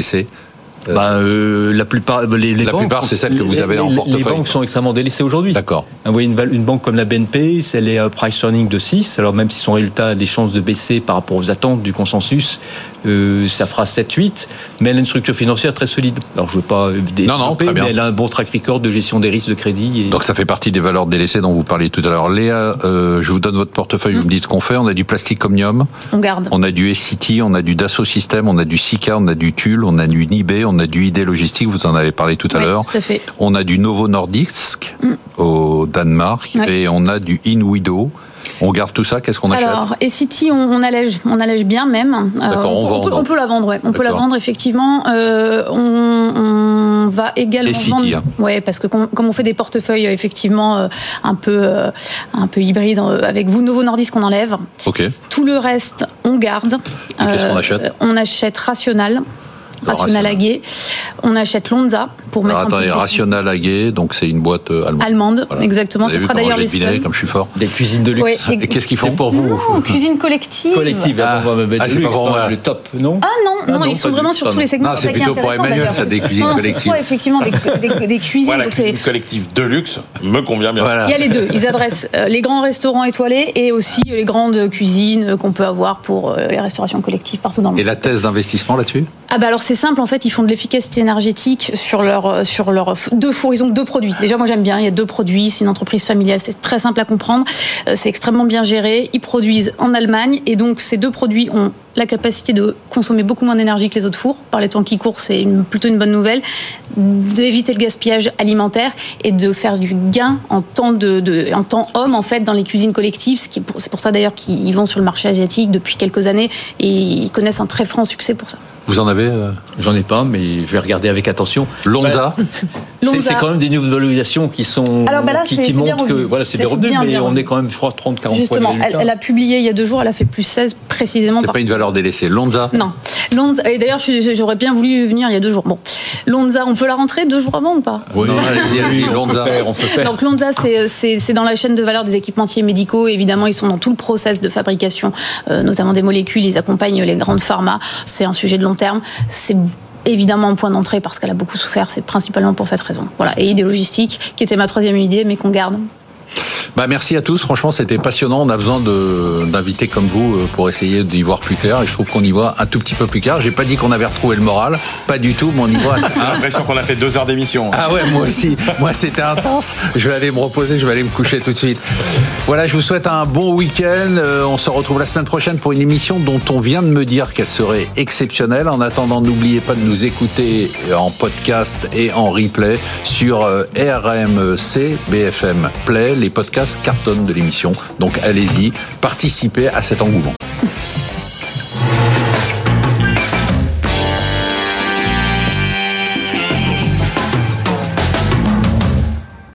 La plupart, c'est celles que vous avez en portefeuille. Les banques sont extrêmement délaissées aujourd'hui. D'accord. Vous voyez une banque comme la BNP, elle est à price earning de 6. Alors même si son résultat a des chances de baisser par rapport aux attentes du consensus, ça fera 7-8. Mais elle a une structure financière très solide. Alors je ne veux pas développer, mais elle a un bon track record de gestion des risques de crédit. Donc ça fait partie des valeurs délaissées dont vous parliez tout à l'heure. Léa, je vous donne votre portefeuille, vous me dites ce qu'on fait. On a du Plastic Omnium. On garde. On a du SCT, on a du Dassault Systèmes, on a du Sika, on a du Tulle, on a du Nibé, on a du ID Logistique, vous en avez parlé tout à l'heure. Tout à fait. On a du Novo Nordisk au Danemark et on a du Inwido. On garde tout ça, qu'est-ce qu'on achète ? Alors, SCT, on allège bien même. D'accord, on peut la vendre, on peut la vendre effectivement. On va également vendre. Ouais, parce que comme on fait des portefeuilles effectivement un peu hybrides avec vous, Novo Nordisk, on enlève. Ok. Tout le reste, on garde. Et qu'est-ce qu'on achète ? On achète Rational. Rational Haguet. On achète Lonza pour mettre attendez, un peu de Rational Haguet, donc c'est une boîte allemande. Voilà. Exactement. Ce sera d'ailleurs les seuls. Comme je suis fort. Des cuisines de luxe. Ouais, et qu'est-ce qu'ils font pour vous? Non, cuisine collective. Collective. On va mettre c'est pas pour moi. le top, non? Non, ils sont vraiment sur tous les segments. Non, c'est plutôt pour Emmanuel, ça, des cuisines collectives. C'est soit effectivement des cuisines. Voilà, la cuisine collective de luxe me convient bien. Voilà. Il y a les deux. Ils adressent les grands restaurants étoilés et aussi les grandes cuisines qu'on peut avoir pour les restaurations collectives partout dans le monde. Et la thèse d'investissement là-dessus? Alors c'est simple, en fait, ils font de l'efficacité énergétique sur leur deux fours. Ils ont 2 produits. Déjà, moi j'aime bien, il y a 2 produits, c'est une entreprise familiale, c'est très simple à comprendre, c'est extrêmement bien géré. Ils produisent en Allemagne et donc ces 2 produits ont la capacité de consommer beaucoup moins d'énergie que les autres fours. Par les temps qui courent, c'est plutôt une bonne nouvelle. D'éviter le gaspillage alimentaire et de faire du gain en temps homme, en fait, dans les cuisines collectives. C'est pour ça d'ailleurs qu'ils vont sur le marché asiatique depuis quelques années et ils connaissent un très franc succès pour ça. Vous en avez J'en ai pas, mais je vais regarder avec attention. Lonza. C'est quand même des niveaux de valorisation qui sont qui montrent que voilà, c'est bien revenu, mais on est quand même 30-40 Justement, elle a publié il y a 2 jours, elle a fait plus 16 précisément. C'est pas une valeur délaissée. Lonza. Non. Lonza, et d'ailleurs, j'aurais bien voulu venir il y a 2 jours. Bon, Lonza, on peut la rentrer 2 jours avant ou pas? Oui, allez-y, Lonza. On se fait. Donc Lonza, c'est dans la chaîne de valeur des équipementiers médicaux. Évidemment, ils sont dans tout le process de fabrication, notamment des molécules. Ils accompagnent les grandes pharma. C'est un sujet de long terme. C'est évidemment un point d'entrée parce qu'elle a beaucoup souffert. C'est principalement pour cette raison. Voilà. Et idée logistique, qui était ma 3e idée, mais qu'on garde. Merci à tous. Franchement, c'était passionnant. On a besoin d'invités comme vous pour essayer d'y voir plus clair. Et je trouve qu'on y voit un tout petit peu plus clair. J'ai pas dit qu'on avait retrouvé le moral. Pas du tout, mais on y voit. J'ai l'impression qu'on a fait 2 heures d'émission. Ah ouais, moi aussi. Moi, c'était intense. Je vais aller me reposer. Je vais aller me coucher tout de suite. Voilà, je vous souhaite un bon week-end. On se retrouve la semaine prochaine pour une émission dont on vient de me dire qu'elle serait exceptionnelle. En attendant, n'oubliez pas de nous écouter en podcast et en replay sur RMC BFM Play. Les podcasts cartonnent de l'émission. Donc allez-y, participez à cet engouement.